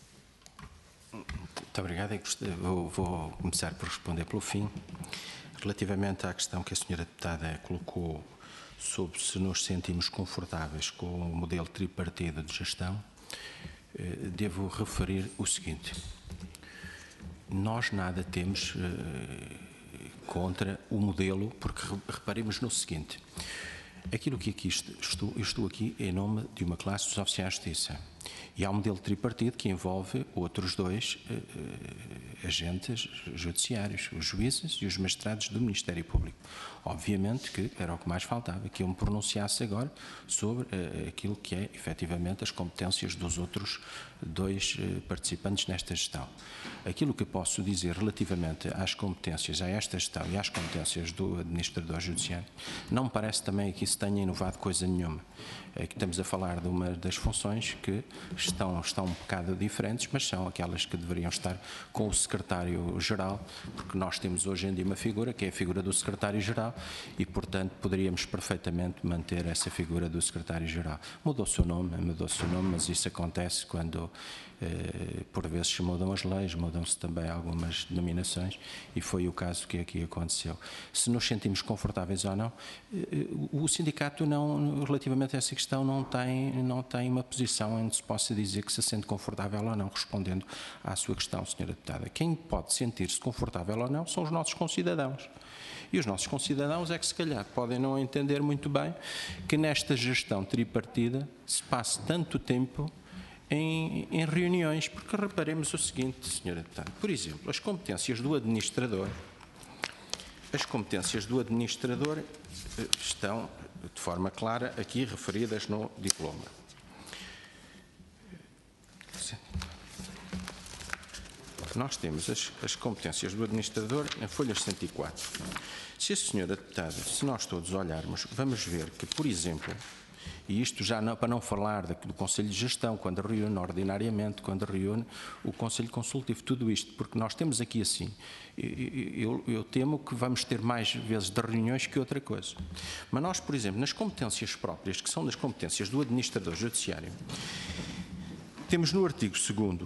Muito obrigado. Vou começar por responder pelo fim. Relativamente à questão que a Sra. Deputada colocou sobre se nos sentimos confortáveis com o modelo tripartido de gestão, devo referir o seguinte. Nós nada temos contra o modelo, porque reparemos no seguinte. Aquilo que aqui estou aqui em nome de uma classe dos oficiais de justiça. E há um modelo tripartido que envolve outros dois agentes judiciários, os juízes e os magistrados do Ministério Público. Obviamente que era o que mais faltava, que eu me pronunciasse agora sobre aquilo que é, efetivamente, as competências dos outros dois participantes nesta gestão. Aquilo que posso dizer relativamente às competências, a esta gestão e às competências do administrador judiciário, não me parece também que isso tenha inovado coisa nenhuma. Aqui estamos a falar de uma das funções que estão um bocado diferentes, mas são aquelas que deveriam estar com o secretário-geral, porque nós temos hoje em dia uma figura, que é a figura do secretário-geral, e, portanto, poderíamos perfeitamente manter essa figura do secretário-geral. Mudou-se o nome, mas isso acontece quando, por vezes, se mudam as leis, mudam-se também algumas denominações, e foi o caso que aqui aconteceu. Se nos sentimos confortáveis ou não, o sindicato, relativamente a essa questão, não tem uma posição em que se possa dizer que se sente confortável ou não, respondendo à sua questão, Sra. Deputada. Quem pode sentir-se confortável ou não são os nossos concidadãos. E os nossos concidadãos é que, se calhar, podem não entender muito bem que nesta gestão tripartida se passe tanto tempo em reuniões, porque reparemos o seguinte, Sra. Deputada. Por exemplo, as competências do administrador estão, de forma clara, aqui referidas no diploma. Nós temos as competências do administrador em folhas 104. Se a Sra. Deputada, se nós todos olharmos, vamos ver que, por exemplo, e isto já não, para não falar do Conselho de Gestão, quando reúne ordinariamente, quando reúne o Conselho Consultivo, tudo isto, porque nós temos aqui assim, eu temo que vamos ter mais vezes de reuniões que outra coisa. Mas nós, por exemplo, nas competências próprias, que são das competências do administrador judiciário, temos no artigo 2º,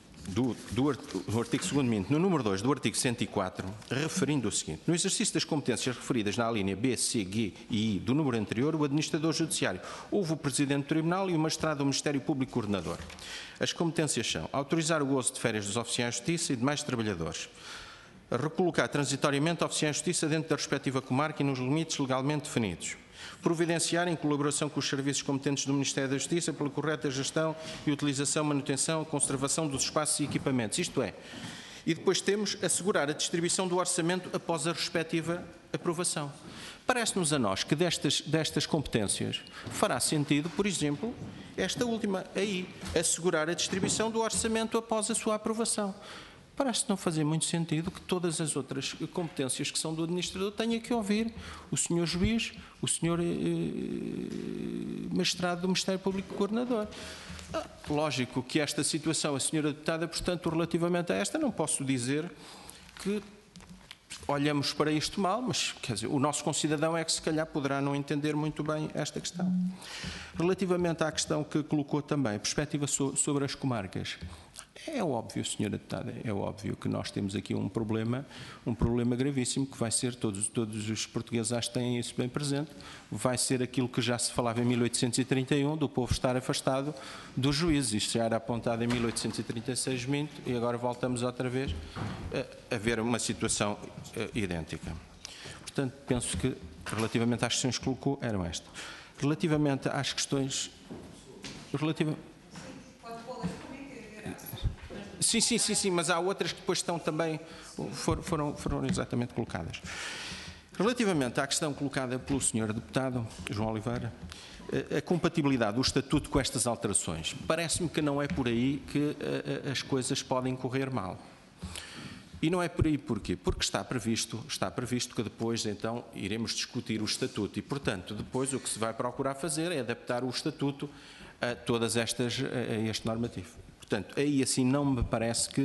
no número 2 do artigo 104, referindo o seguinte: no exercício das competências referidas na alínea B, C, G e I do número anterior, o administrador judiciário, houve o presidente do tribunal e o magistrado do Ministério Público coordenador. As competências são autorizar o gozo de férias dos oficiais de justiça e demais trabalhadores, recolocar transitoriamente oficiais de justiça dentro da respectiva comarca e nos limites legalmente definidos, providenciar, em colaboração com os serviços competentes do Ministério da Justiça, pela correta gestão e utilização, manutenção, conservação dos espaços e equipamentos, isto é. E depois temos assegurar a distribuição do orçamento após a respectiva aprovação. Parece-nos a nós que destas competências fará sentido, por exemplo, esta última aí, assegurar a distribuição do orçamento após a sua aprovação. Parece não fazer muito sentido que todas as outras competências que são do administrador tenha que ouvir o Sr. Juiz, o Sr. Magistrado do Ministério Público Coordenador. Lógico que esta situação, a Sra. Deputada, portanto, relativamente a esta, não posso dizer que olhamos para isto mal, mas quer dizer, o nosso concidadão é que se calhar poderá não entender muito bem esta questão. Relativamente à questão que colocou também, perspectiva sobre as comarcas, é óbvio, Sra. Deputada, é óbvio que nós temos aqui um problema gravíssimo, que vai ser, todos os portugueses acho que têm isso bem presente, vai ser aquilo que já se falava em 1831, do povo estar afastado dos juízes. Isto já era apontado em 1836 e agora voltamos outra vez a ver uma situação idêntica. Portanto, penso que, relativamente às questões que colocou, eram estas. Relativamente às questões... Sim, mas há outras que depois estão também, foram exatamente colocadas. Relativamente à questão colocada pelo Sr. Deputado João Oliveira, a compatibilidade do Estatuto com estas alterações, parece-me que não é por aí que as coisas podem correr mal. E não é por aí porquê? Porque está previsto que depois, então, iremos discutir o Estatuto e, portanto, depois o que se vai procurar fazer é adaptar o Estatuto a todas estas, a este normativo. Portanto, aí assim não me parece que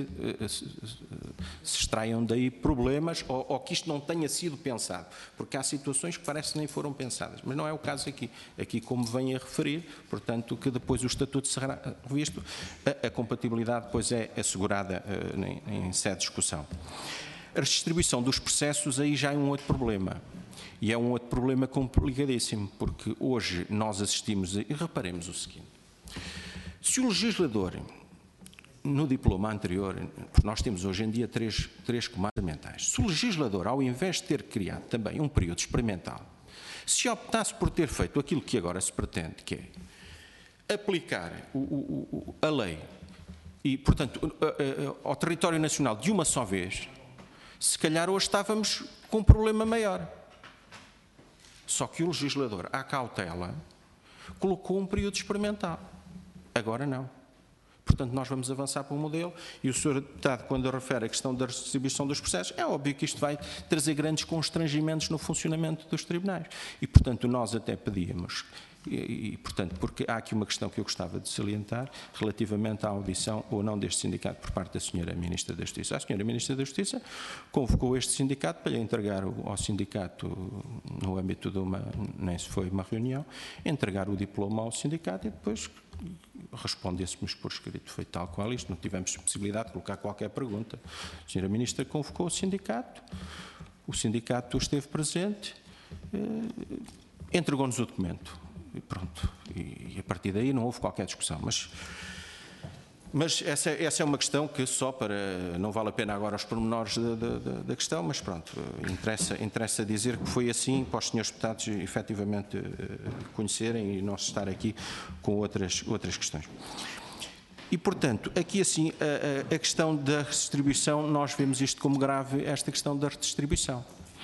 se extraiam daí problemas ou que isto não tenha sido pensado, porque há situações que parece que nem foram pensadas, mas não é o caso aqui. Aqui, como vem a referir, portanto, que depois o Estatuto será revisto, a compatibilidade depois é assegurada em sede de discussão. A redistribuição dos processos aí já é um outro problema. E é um outro problema complicadíssimo, porque hoje nós assistimos, e reparemos o seguinte, se o legislador... No diploma anterior, porque nós temos hoje em dia três comarcas experimentais. Se o legislador, ao invés de ter criado também um período experimental, se optasse por ter feito aquilo que agora se pretende, que é aplicar a lei e, portanto, ao território nacional de uma só vez, se calhar hoje estávamos com um problema maior. Só que o legislador, à cautela, colocou um período experimental. Agora não. Portanto, nós vamos avançar para um modelo e o Sr. Deputado, quando refere a questão da redistribuição dos processos, é óbvio que isto vai trazer grandes constrangimentos no funcionamento dos tribunais. E, portanto, nós até pedíamos, portanto, porque há aqui uma questão que eu gostava de salientar relativamente à audição ou não deste sindicato por parte da Sra. Ministra da Justiça. A Sra. Ministra da Justiça convocou este sindicato para lhe entregar ao sindicato, no âmbito de nem se foi uma reunião, entregar o diploma ao sindicato e depois... respondêssemos por escrito, foi tal qual isto, não tivemos possibilidade de colocar qualquer pergunta. A Sra. Ministra convocou o sindicato esteve presente, entregou-nos o documento e pronto, e a partir daí não houve qualquer discussão, mas essa é uma questão que só para, não vale a pena agora os pormenores da questão, mas pronto, interessa dizer que foi assim para os senhores deputados efetivamente conhecerem e não se estar aqui com outras questões. E, portanto, aqui assim, a questão da redistribuição, nós vemos isto como grave, esta questão da redistribuição.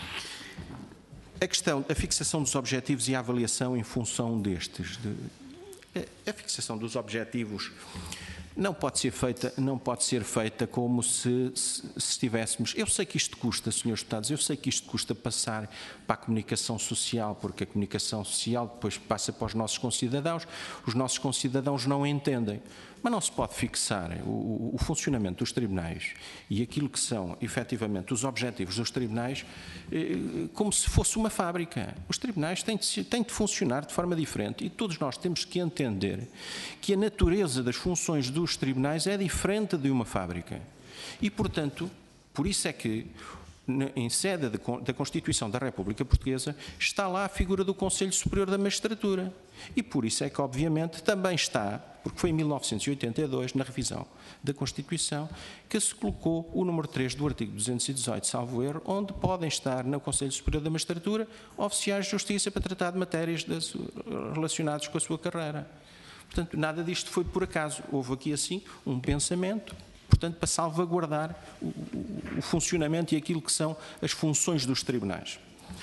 A questão da fixação dos objetivos e a avaliação em função destes. A fixação dos objetivos não pode ser feita como se estivéssemos... Eu sei que isto custa, senhores deputados, eu sei que isto custa passar para a comunicação social, porque a comunicação social depois passa para os nossos concidadãos não entendem. Mas não se pode fixar o funcionamento dos tribunais e aquilo que são, efetivamente, os objetivos dos tribunais como se fosse uma fábrica. Os tribunais têm de funcionar de forma diferente e todos nós temos que entender que a natureza das funções dos tribunais é diferente de uma fábrica. E, portanto, por isso é que, em sede da Constituição da República Portuguesa, está lá a figura do Conselho Superior da Magistratura. E por isso é que, obviamente, também está, porque foi em 1982, na revisão da Constituição, que se colocou o número 3 do artigo 218, salvo erro, onde podem estar no Conselho Superior da Magistratura oficiais de justiça para tratar de matérias relacionadas com a sua carreira. Portanto, nada disto foi por acaso. Houve aqui, assim, um pensamento, portanto, para salvaguardar o funcionamento e aquilo que são as funções dos tribunais.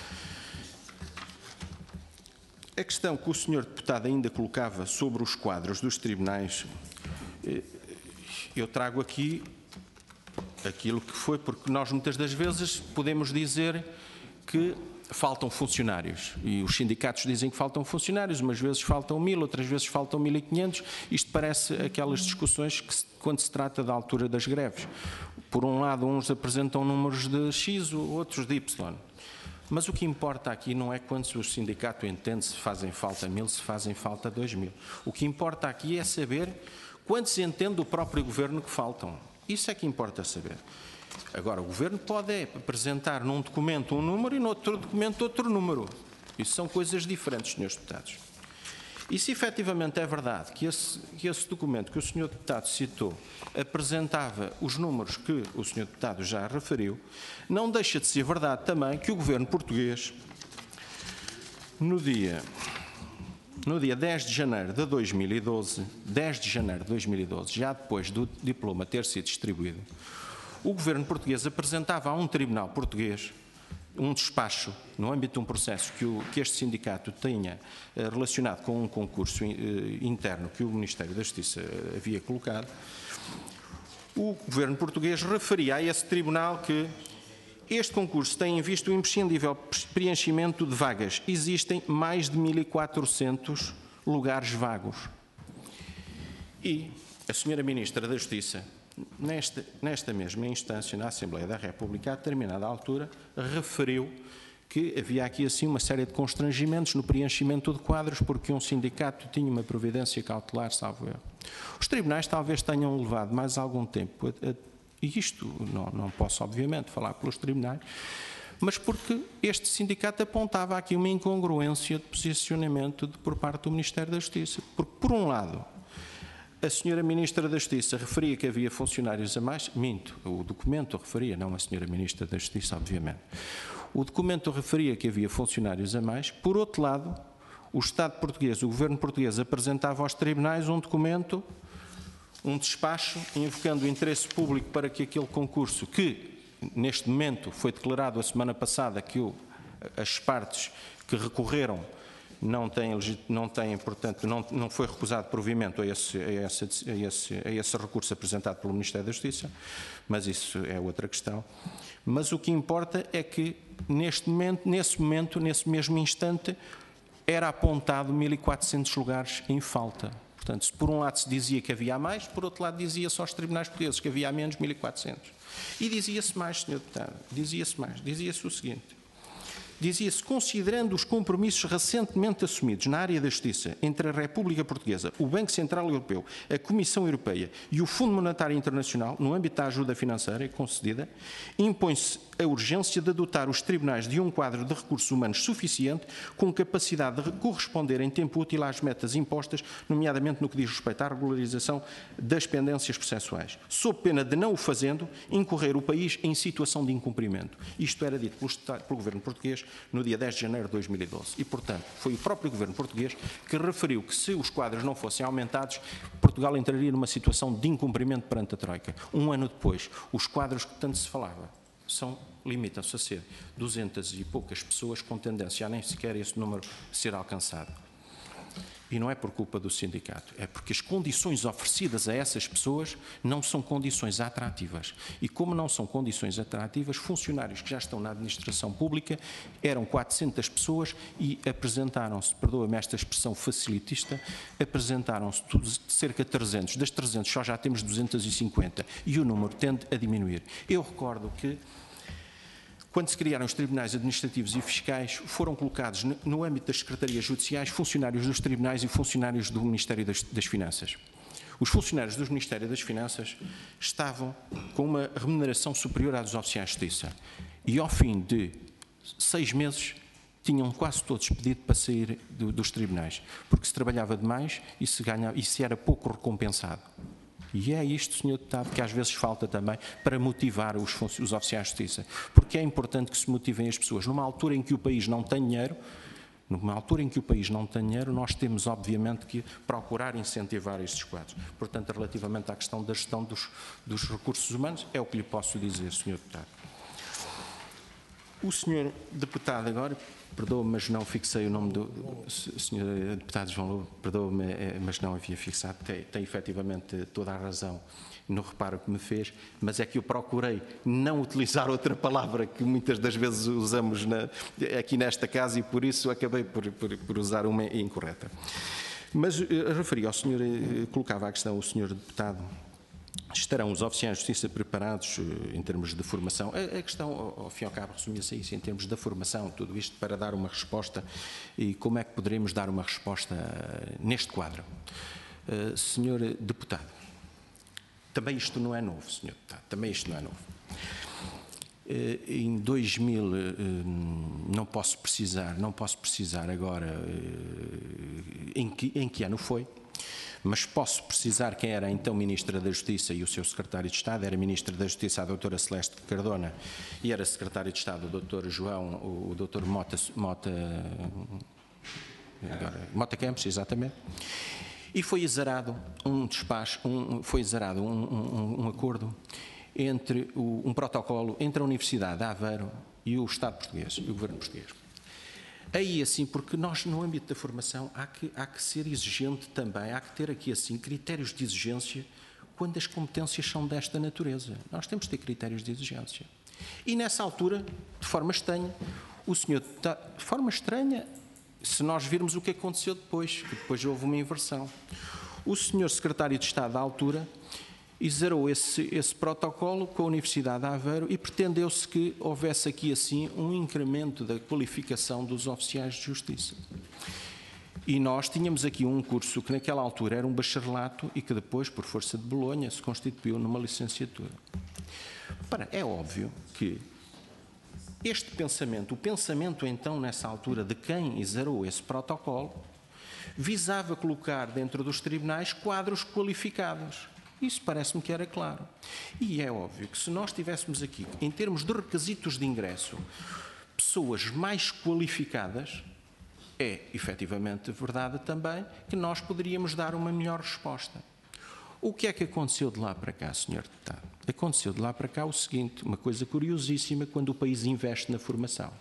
A questão que o Sr. Deputado ainda colocava sobre os quadros dos tribunais, eu trago aqui aquilo que foi, porque nós muitas das vezes podemos dizer que faltam funcionários e os sindicatos dizem que faltam funcionários, umas vezes faltam 1000, outras vezes faltam 1500. Isto parece aquelas discussões que, quando se trata da altura das greves. Por um lado, uns apresentam números de X, outros de Y. Mas o que importa aqui não é quantos o sindicato entende se fazem falta 1000, se fazem falta 2000. O que importa aqui é saber quantos entende o próprio Governo que faltam. Isso é que importa saber. Agora, o Governo pode apresentar num documento um número e no outro documento outro número. Isso são coisas diferentes, senhores deputados. E se efetivamente é verdade que esse documento que o senhor deputado citou apresentava os números que o senhor deputado já referiu, não deixa de ser verdade também que o Governo português, no dia 10 de janeiro de 2012, já depois do diploma ter sido distribuído, o Governo português apresentava a um tribunal português um despacho no âmbito de um processo que este sindicato tinha relacionado com um concurso interno que o Ministério da Justiça havia colocado. O Governo português referia a esse tribunal que este concurso tem em vista o imprescindível preenchimento de vagas. Existem mais de 1400 lugares vagos. E a senhora Ministra da Justiça, nesta mesma instância, na Assembleia da República, a determinada altura, referiu que havia aqui assim uma série de constrangimentos no preenchimento de quadros porque um sindicato tinha uma providência cautelar, salvo erro. Os tribunais talvez tenham levado mais algum tempo, e isto não posso obviamente falar pelos tribunais, mas porque este sindicato apontava aqui uma incongruência de posicionamento por parte do Ministério da Justiça. Porque, por um lado, a senhora Ministra da Justiça referia que havia funcionários a mais, minto, o documento referia, não a senhora Ministra da Justiça, obviamente. O documento referia que havia funcionários a mais. Por outro lado, o Estado português, o Governo português apresentava aos tribunais um documento, um despacho, invocando o interesse público para que aquele concurso, que neste momento foi declarado a semana passada que as partes que recorreram não foi recusado provimento a esse recurso apresentado pelo Ministério da Justiça, mas isso é outra questão. Mas o que importa é que, nesse mesmo instante, era apontado 1400 lugares em falta. Portanto, se por um lado se dizia que havia a mais, por outro lado dizia-se aos tribunais portugueses que havia a menos 1400. E dizia-se mais, Sr. Deputado, dizia-se o seguinte. Dizia-se, considerando os compromissos recentemente assumidos na área da justiça entre a República Portuguesa, o Banco Central Europeu, a Comissão Europeia e o Fundo Monetário Internacional, no âmbito da ajuda financeira concedida, impõe-se a urgência de dotar os tribunais de um quadro de recursos humanos suficiente, com capacidade de corresponder em tempo útil às metas impostas, nomeadamente no que diz respeito à regularização das pendências processuais, sob pena de, não o fazendo, incorrer o país em situação de incumprimento. Isto era dito pelo Governo português no dia 10 de janeiro de 2012. E, portanto, foi o próprio Governo português que referiu que, se os quadros não fossem aumentados, Portugal entraria numa situação de incumprimento perante a Troika. Um ano depois, os quadros que tanto se falava limitam-se a ser 200 e poucas pessoas, com tendência a nem sequer esse número ser alcançado. E não é por culpa do sindicato, é porque as condições oferecidas a essas pessoas não são condições atrativas. E como não são condições atrativas, funcionários que já estão na administração pública eram 400 pessoas e apresentaram-se, perdoa-me esta expressão facilitista, apresentaram-se cerca de 300. Das 300 já temos 250 e o número tende a diminuir. Eu recordo que, quando se criaram os tribunais administrativos e fiscais, foram colocados no âmbito das secretarias judiciais funcionários dos tribunais e funcionários do Ministério das Finanças. Os funcionários do Ministério das Finanças estavam com uma remuneração superior à dos oficiais de justiça e, ao fim de 6 meses, tinham quase todos pedido para sair dos tribunais, porque se trabalhava demais e se era pouco recompensado. E é isto, Sr. Deputado, que às vezes falta também para motivar os oficiais de justiça. Porque é importante que se motivem as pessoas. Numa altura em que o país não tem dinheiro, nós temos, obviamente, que procurar incentivar estes quadros. Portanto, relativamente à questão da gestão dos recursos humanos, é o que lhe posso dizer, Sr. Deputado. O Sr. Deputado agora, perdoa-me, mas não fixei o nome do Sr. Deputado João Lobo, perdoa-me, mas não havia fixado, tem efetivamente toda a razão no reparo que me fez, mas é que eu procurei não utilizar outra palavra que muitas das vezes usamos aqui nesta casa e por isso acabei por usar uma incorreta. Mas referi ao senhor, colocava a questão o Sr. Deputado estarão os oficiais de justiça preparados em termos de formação? A questão, ao fim e ao cabo, resumia-se a isso, em termos da formação, tudo isto para dar uma resposta, e como é que poderemos dar uma resposta neste quadro? Senhor Deputado, também isto não é novo, Senhor Deputado, também isto não é novo. Em 2000, não posso precisar agora em que ano foi, mas posso precisar quem era então Ministra da Justiça e o seu Secretário de Estado. Era Ministra da Justiça a doutora Celeste de Cardona e era Secretário de Estado o doutor João, o doutor Mota Campos, exatamente. E foi exarado um despacho, um acordo entre um protocolo entre a Universidade de Aveiro e o Estado português, e o Governo português. Aí assim, porque nós no âmbito da formação há que ser exigente também, há que ter aqui assim critérios de exigência quando as competências são desta natureza. Nós temos de ter critérios de exigência. E nessa altura, de forma estranha, se nós virmos o que aconteceu depois, que depois houve uma inversão. O senhor Secretário de Estado da altura exarou esse protocolo com a Universidade de Aveiro e pretendeu-se que houvesse aqui assim um incremento da qualificação dos oficiais de justiça. E nós tínhamos aqui um curso que naquela altura era um bacharelato e que depois, por força de Bolonha, se constituiu numa licenciatura. É óbvio que este pensamento, o pensamento então nessa altura de quem exarou esse protocolo, visava colocar dentro dos tribunais quadros qualificados. Isso parece-me que era claro. E é óbvio que se nós tivéssemos aqui, em termos de requisitos de ingresso, pessoas mais qualificadas, é efetivamente verdade também que nós poderíamos dar uma melhor resposta. O que é que aconteceu de lá para cá, Sr. Deputado? Aconteceu de lá para cá o seguinte, uma coisa curiosíssima quando o país investe na formação.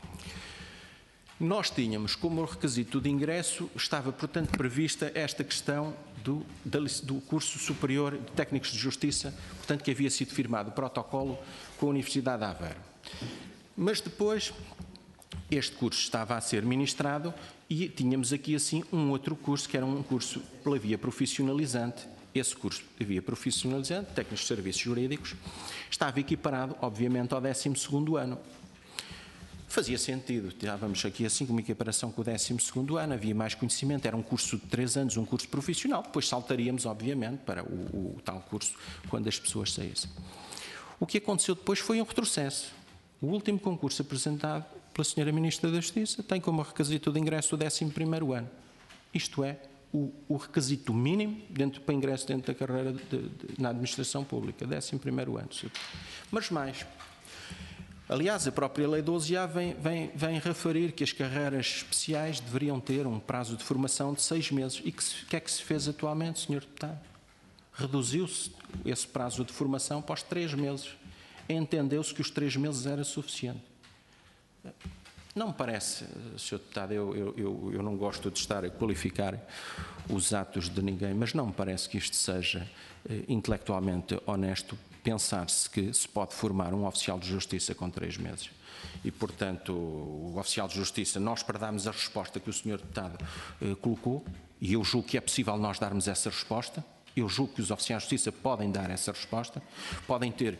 Nós tínhamos como requisito de ingresso, estava portanto prevista esta questão do curso superior de técnicos de justiça, portanto que havia sido firmado o protocolo com a Universidade de Aveiro. Mas depois este curso estava a ser ministrado e tínhamos aqui assim um outro curso, que era um curso pela via profissionalizante. Esse curso de via profissionalizante, técnicos de serviços jurídicos, estava equiparado, obviamente, ao 12º ano. Fazia sentido, estávamos aqui assim com uma equiparação com o 12º ano, havia mais conhecimento, era um curso de 3 anos, um curso profissional, depois saltaríamos, obviamente, para o tal curso quando as pessoas saíssem. O que aconteceu depois foi um retrocesso. O último concurso apresentado pela Sra. Ministra da Justiça tem como requisito de ingresso o 11º ano. Isto é, o requisito mínimo para ingresso dentro da carreira na administração pública, 11º ano. Mas mais. Aliás, a própria Lei 12A vem referir que as carreiras especiais deveriam ter um prazo de formação de 6 meses. E o que é que se fez atualmente, Sr. Deputado? Reduziu-se esse prazo de formação para os 3 meses. Entendeu-se que os 3 meses era suficiente. Não me parece, Sr. Deputado, eu não gosto de estar a qualificar os atos de ninguém, mas não me parece que isto seja intelectualmente honesto pensar-se que se pode formar um oficial de justiça com 3 meses. E, portanto, o oficial de justiça, nós para darmos a resposta que o Sr. Deputado colocou, e eu julgo que é possível nós darmos essa resposta, eu julgo que os oficiais de justiça podem dar essa resposta, podem ter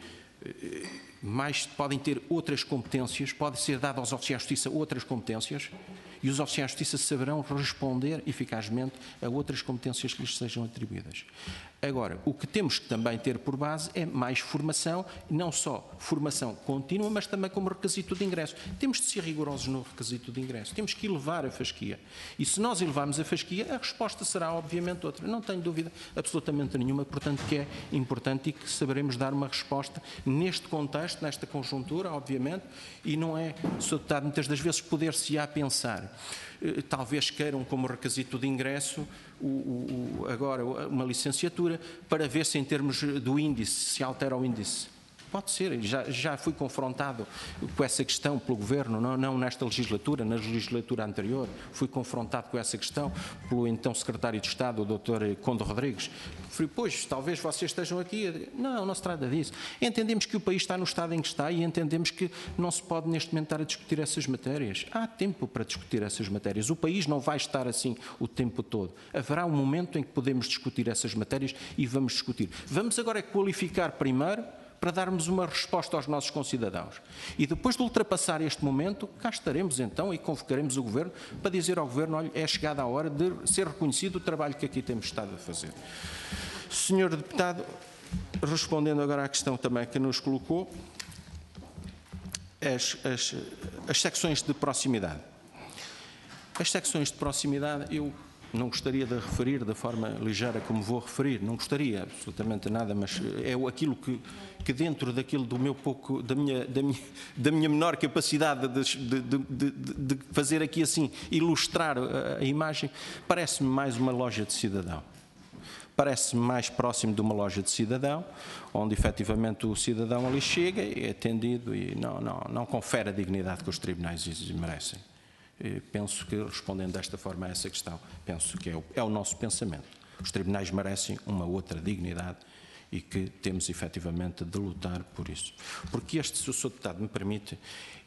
outras competências, pode ser dado aos oficiais de justiça outras competências e os oficiais de justiça saberão responder eficazmente a outras competências que lhes sejam atribuídas. Agora, o que temos que também ter por base é mais formação, não só formação contínua, mas também como requisito de ingresso. Temos de ser rigorosos no requisito de ingresso, temos que elevar a fasquia. E se nós elevarmos a fasquia, a resposta será obviamente outra. Não tenho dúvida absolutamente nenhuma, portanto, que é importante e que saberemos dar uma resposta neste contexto, nesta conjuntura, obviamente, e não é, Sr. Deputado, muitas das vezes poder-se-á pensar. Talvez queiram como requisito de ingresso agora uma licenciatura para ver se em termos do índice, se altera o índice. pode ser. Já fui confrontado com essa questão pelo Governo, não nesta legislatura, na legislatura anterior. Fui confrontado com essa questão pelo então Secretário de Estado, o Dr. Conde Rodrigues. Falei, pois, talvez vocês estejam aqui. Não se trata disso. Entendemos que o país está no estado em que está e entendemos que não se pode neste momento estar a discutir essas matérias. Há tempo para discutir essas matérias. O país não vai estar assim o tempo todo. Haverá um momento em que podemos discutir essas matérias e vamos discutir. Vamos agora qualificar primeiro para darmos uma resposta aos nossos concidadãos. E depois de ultrapassar este momento, cá estaremos então e convocaremos o Governo para dizer ao Governo, olha, é chegada a hora de ser reconhecido o trabalho que aqui temos estado a fazer. Senhor Deputado, respondendo agora à questão também que nos colocou, as secções de proximidade. As secções de proximidade, eu não gostaria de referir da forma ligeira como vou referir, não gostaria absolutamente nada, mas é aquilo que dentro daquilo do meu pouco, da minha menor capacidade de fazer aqui assim, ilustrar a imagem, parece-me mais uma loja de cidadão. Parece-me mais próximo de uma loja de cidadão, onde efetivamente o cidadão ali chega e é atendido e não confere a dignidade que os tribunais merecem. Penso que, respondendo desta forma a essa questão, penso que é o nosso pensamento. Os tribunais merecem uma outra dignidade e que temos efetivamente de lutar por isso. Porque se o Sr. Deputado me permite,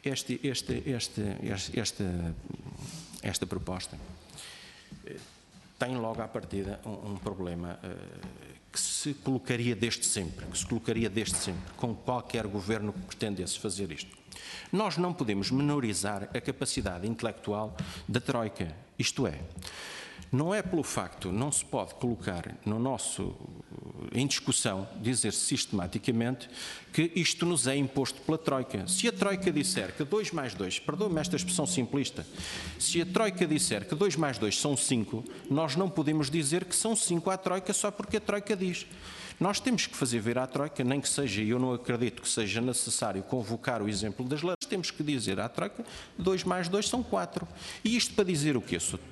esta proposta tem logo à partida um problema que se colocaria desde sempre, com qualquer governo que pretendesse fazer isto. Nós não podemos menorizar a capacidade intelectual da Troika, isto é, não é pelo facto, não se pode colocar em discussão, dizer sistematicamente que isto nos é imposto pela Troika. Se a Troika disser que 2 mais 2, perdoe-me esta expressão simplista, se a Troika disser que 2 mais 2 são 5, nós não podemos dizer que são 5 à Troika só porque a Troika diz. Nós temos que fazer ver à Troika, nem que seja, e eu não acredito que seja necessário convocar o exemplo das laranjas, temos que dizer à Troika 2 mais 2 são 4. E isto para dizer o quê, Sr.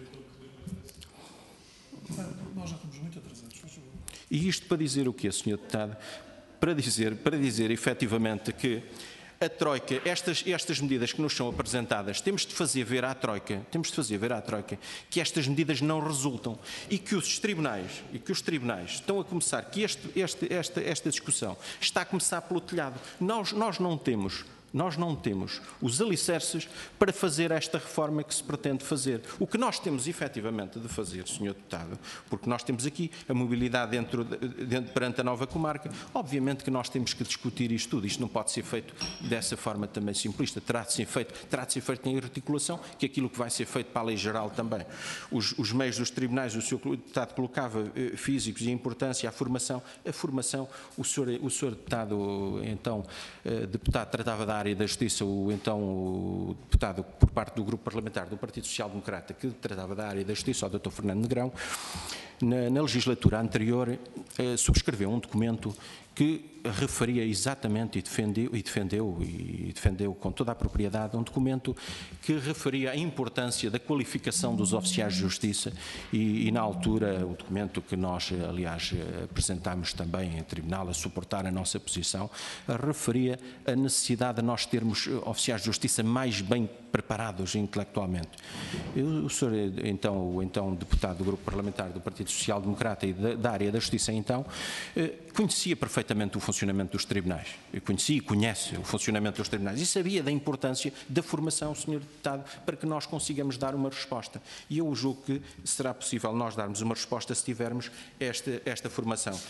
Nós já estamos muito atrasados. E isto para dizer o quê, Sr. Deputado? Para dizer efetivamente que a Troika, estas medidas que nos são apresentadas, temos de fazer ver à Troika que estas medidas não resultam e que os tribunais estão a começar, que esta discussão está a começar pelo telhado. Nós não temos os alicerces para fazer esta reforma que se pretende fazer. O que nós temos efetivamente de fazer, Sr. Deputado, porque nós temos aqui a mobilidade perante a nova comarca, obviamente que nós temos que discutir isto tudo. Isto não pode ser feito dessa forma também simplista. Terá de ser feito em articulação, que é aquilo que vai ser feito para a lei geral também. Os meios dos tribunais, o Sr. Deputado colocava físicos e a importância, a formação, o Sr. Deputado, então, deputado tratava da área da Justiça, o deputado por parte do Grupo Parlamentar do Partido Social Democrata, que tratava da área da Justiça, o Dr. Fernando Negrão, na legislatura anterior, subscreveu um documento que referia exatamente e defendeu com toda a propriedade um documento que referia a importância da qualificação dos oficiais de justiça e na altura o documento que nós, aliás, apresentámos também em tribunal a suportar a nossa posição, referia a necessidade de nós termos oficiais de justiça mais bem preparados intelectualmente. O senhor, o então deputado do Grupo Parlamentar do Partido Social Democrata e da área da Justiça, então, conhecia perfeitamente o funcionamento dos tribunais. Eu conhecia e conhece o funcionamento dos tribunais e sabia da importância da formação, Sr. Deputado, para que nós consigamos dar uma resposta. E eu julgo que será possível nós darmos uma resposta se tivermos esta formação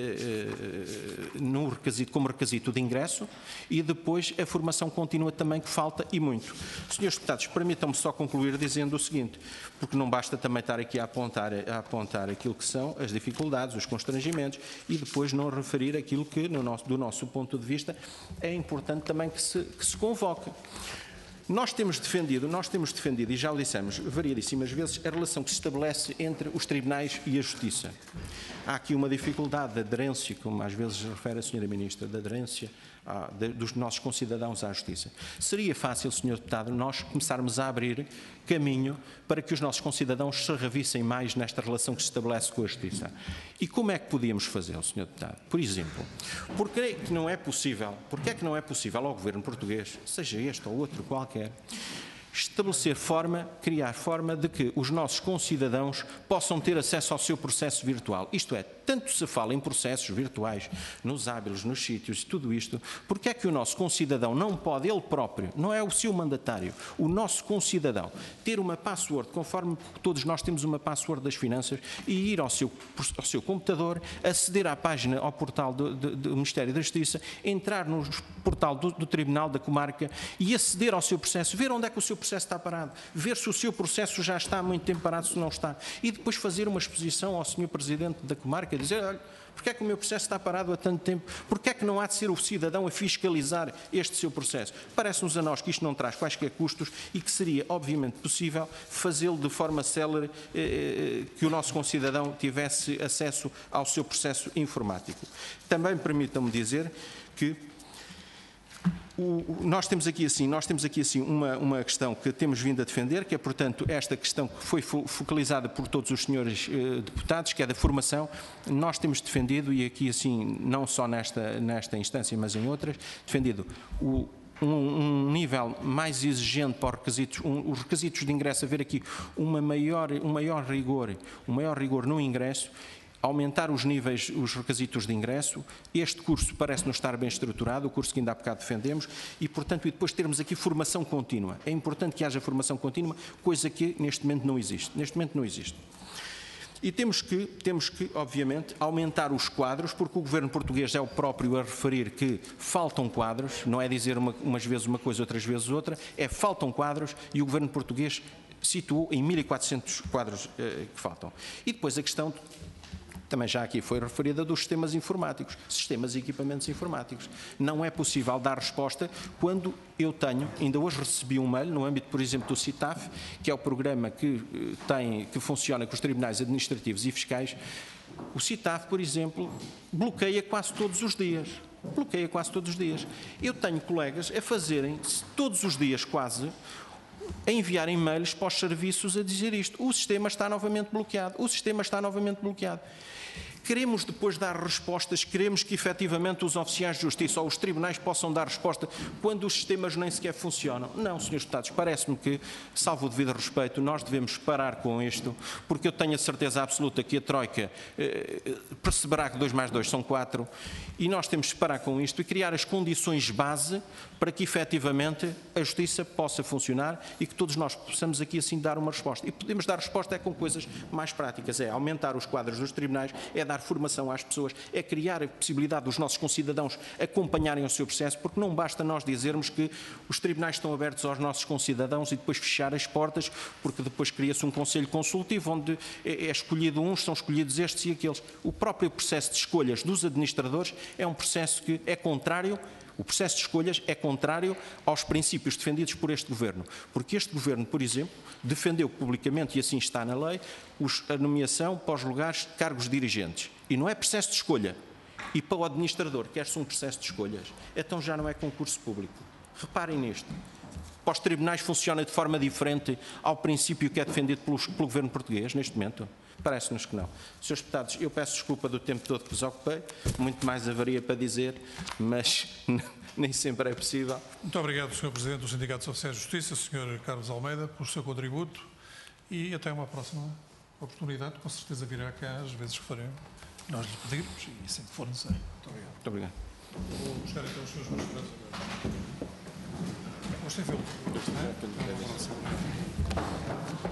como requisito de ingresso e depois a formação contínua também que falta e muito. Senhores Deputados, permitam-me só concluir dizendo o seguinte, porque não basta também estar aqui a apontar aquilo que são as dificuldades, os constrangimentos e depois não referir aquilo que, do nosso ponto de vista, é importante também que se convoque. Nós temos defendido, e já o dissemos variedíssimas vezes, a relação que se estabelece entre os tribunais e a Justiça. Há aqui uma dificuldade de aderência, como às vezes refere a Sra. Ministra, de aderência dos nossos concidadãos à Justiça. Seria fácil, Sr. Deputado, nós começarmos a abrir caminho para que os nossos concidadãos se revissem mais nesta relação que se estabelece com a Justiça. E como é que podíamos fazê-lo, Sr. Deputado? Por exemplo, porque é que não é possível ao Governo português, seja este ou outro qualquer, estabelecer forma, criar forma de que os nossos concidadãos possam ter acesso ao seu processo virtual. Isto é, tanto se fala em processos virtuais, nos hábitos, nos sítios, tudo isto, porque é que o nosso concidadão não pode, ele próprio, não é o seu mandatário, o nosso concidadão, ter uma password, conforme todos nós temos uma password das finanças, e ir ao seu computador, aceder à página, ao portal do Ministério da Justiça, entrar no portal do Tribunal da Comarca e aceder ao seu processo, ver onde é que o seu processo está parado, ver se o seu processo já está há muito tempo parado, se não está, e depois fazer uma exposição ao Sr. Presidente da Comarca, dizer, olha, porque é que o meu processo está parado há tanto tempo? Porque é que não há de ser o cidadão a fiscalizar este seu processo? Parece-nos a nós que isto não traz quaisquer custos e que seria, obviamente, possível fazê-lo de forma célere, que o nosso concidadão tivesse acesso ao seu processo informático. Também permitam-me dizer que nós temos aqui assim uma questão que temos vindo a defender, que é, portanto, esta questão que foi focalizada por todos os senhores deputados, que é da formação. Nós temos defendido, e aqui assim, não só nesta instância, mas em outras, defendido um nível mais exigente para os requisitos de ingresso, haver aqui um maior rigor no ingresso, aumentar os níveis, os requisitos de ingresso. Este curso parece-nos estar bem estruturado, o curso que ainda há bocado defendemos, e, portanto, e depois termos aqui formação contínua. É importante que haja formação contínua, coisa que neste momento não existe. E temos que, obviamente, aumentar os quadros, porque o Governo português é o próprio a referir que faltam quadros, não é dizer umas vezes uma coisa, outras vezes outra, faltam quadros, e o Governo português situou em 1.400 quadros que faltam. E depois a questão, também já aqui foi referida, dos sistemas informáticos, sistemas e equipamentos informáticos. Não é possível dar resposta quando eu tenho, ainda hoje recebi um mail, no âmbito, por exemplo, do CITAF, que é o programa que funciona com os tribunais administrativos e fiscais. O CITAF, por exemplo, bloqueia quase todos os dias. Eu tenho colegas a fazerem todos os dias quase, a enviar e-mails para os serviços a dizer isto. O sistema está novamente bloqueado. Queremos depois dar respostas, queremos que efetivamente os oficiais de justiça ou os tribunais possam dar resposta quando os sistemas nem sequer funcionam. Não, senhores deputados, parece-me que, salvo o devido respeito, nós devemos parar com isto, porque eu tenho a certeza absoluta que a Troika perceberá que 2 mais 2 são 4, e nós temos que parar com isto e criar as condições base para que efetivamente a justiça possa funcionar e que todos nós possamos aqui assim dar uma resposta. E podemos dar resposta com coisas mais práticas, aumentar os quadros dos tribunais, dar formação às pessoas, criar a possibilidade dos nossos concidadãos acompanharem o seu processo, porque não basta nós dizermos que os tribunais estão abertos aos nossos concidadãos e depois fechar as portas, porque depois cria-se um conselho consultivo onde é escolhido uns, são escolhidos estes e aqueles. O próprio processo de escolhas dos administradores é um processo que é contrário. O processo de escolhas é contrário aos princípios defendidos por este Governo, porque este Governo, por exemplo, defendeu publicamente, e assim está na lei, a nomeação para os lugares de cargos dirigentes. E não é processo de escolha. E para o administrador, quer-se um processo de escolhas, então já não é concurso público. Reparem nisto. Para os tribunais funciona de forma diferente ao princípio que é defendido pelo Governo português, neste momento? Parece-nos que não. Senhores deputados, eu peço desculpa do tempo todo que vos ocupei, muito mais haveria para dizer, mas nem sempre é possível. Muito obrigado, Sr. Presidente do Sindicato dos Oficiais de Justiça, Sr. Carlos Almeida, pelo seu contributo, e até uma próxima oportunidade, com certeza virá cá às vezes que faremos. Nós lhe pedirmos e sempre for necessário. Muito obrigado. Muito obrigado. Vou buscar então os seus memorandos agora. Gostei de vê-lo.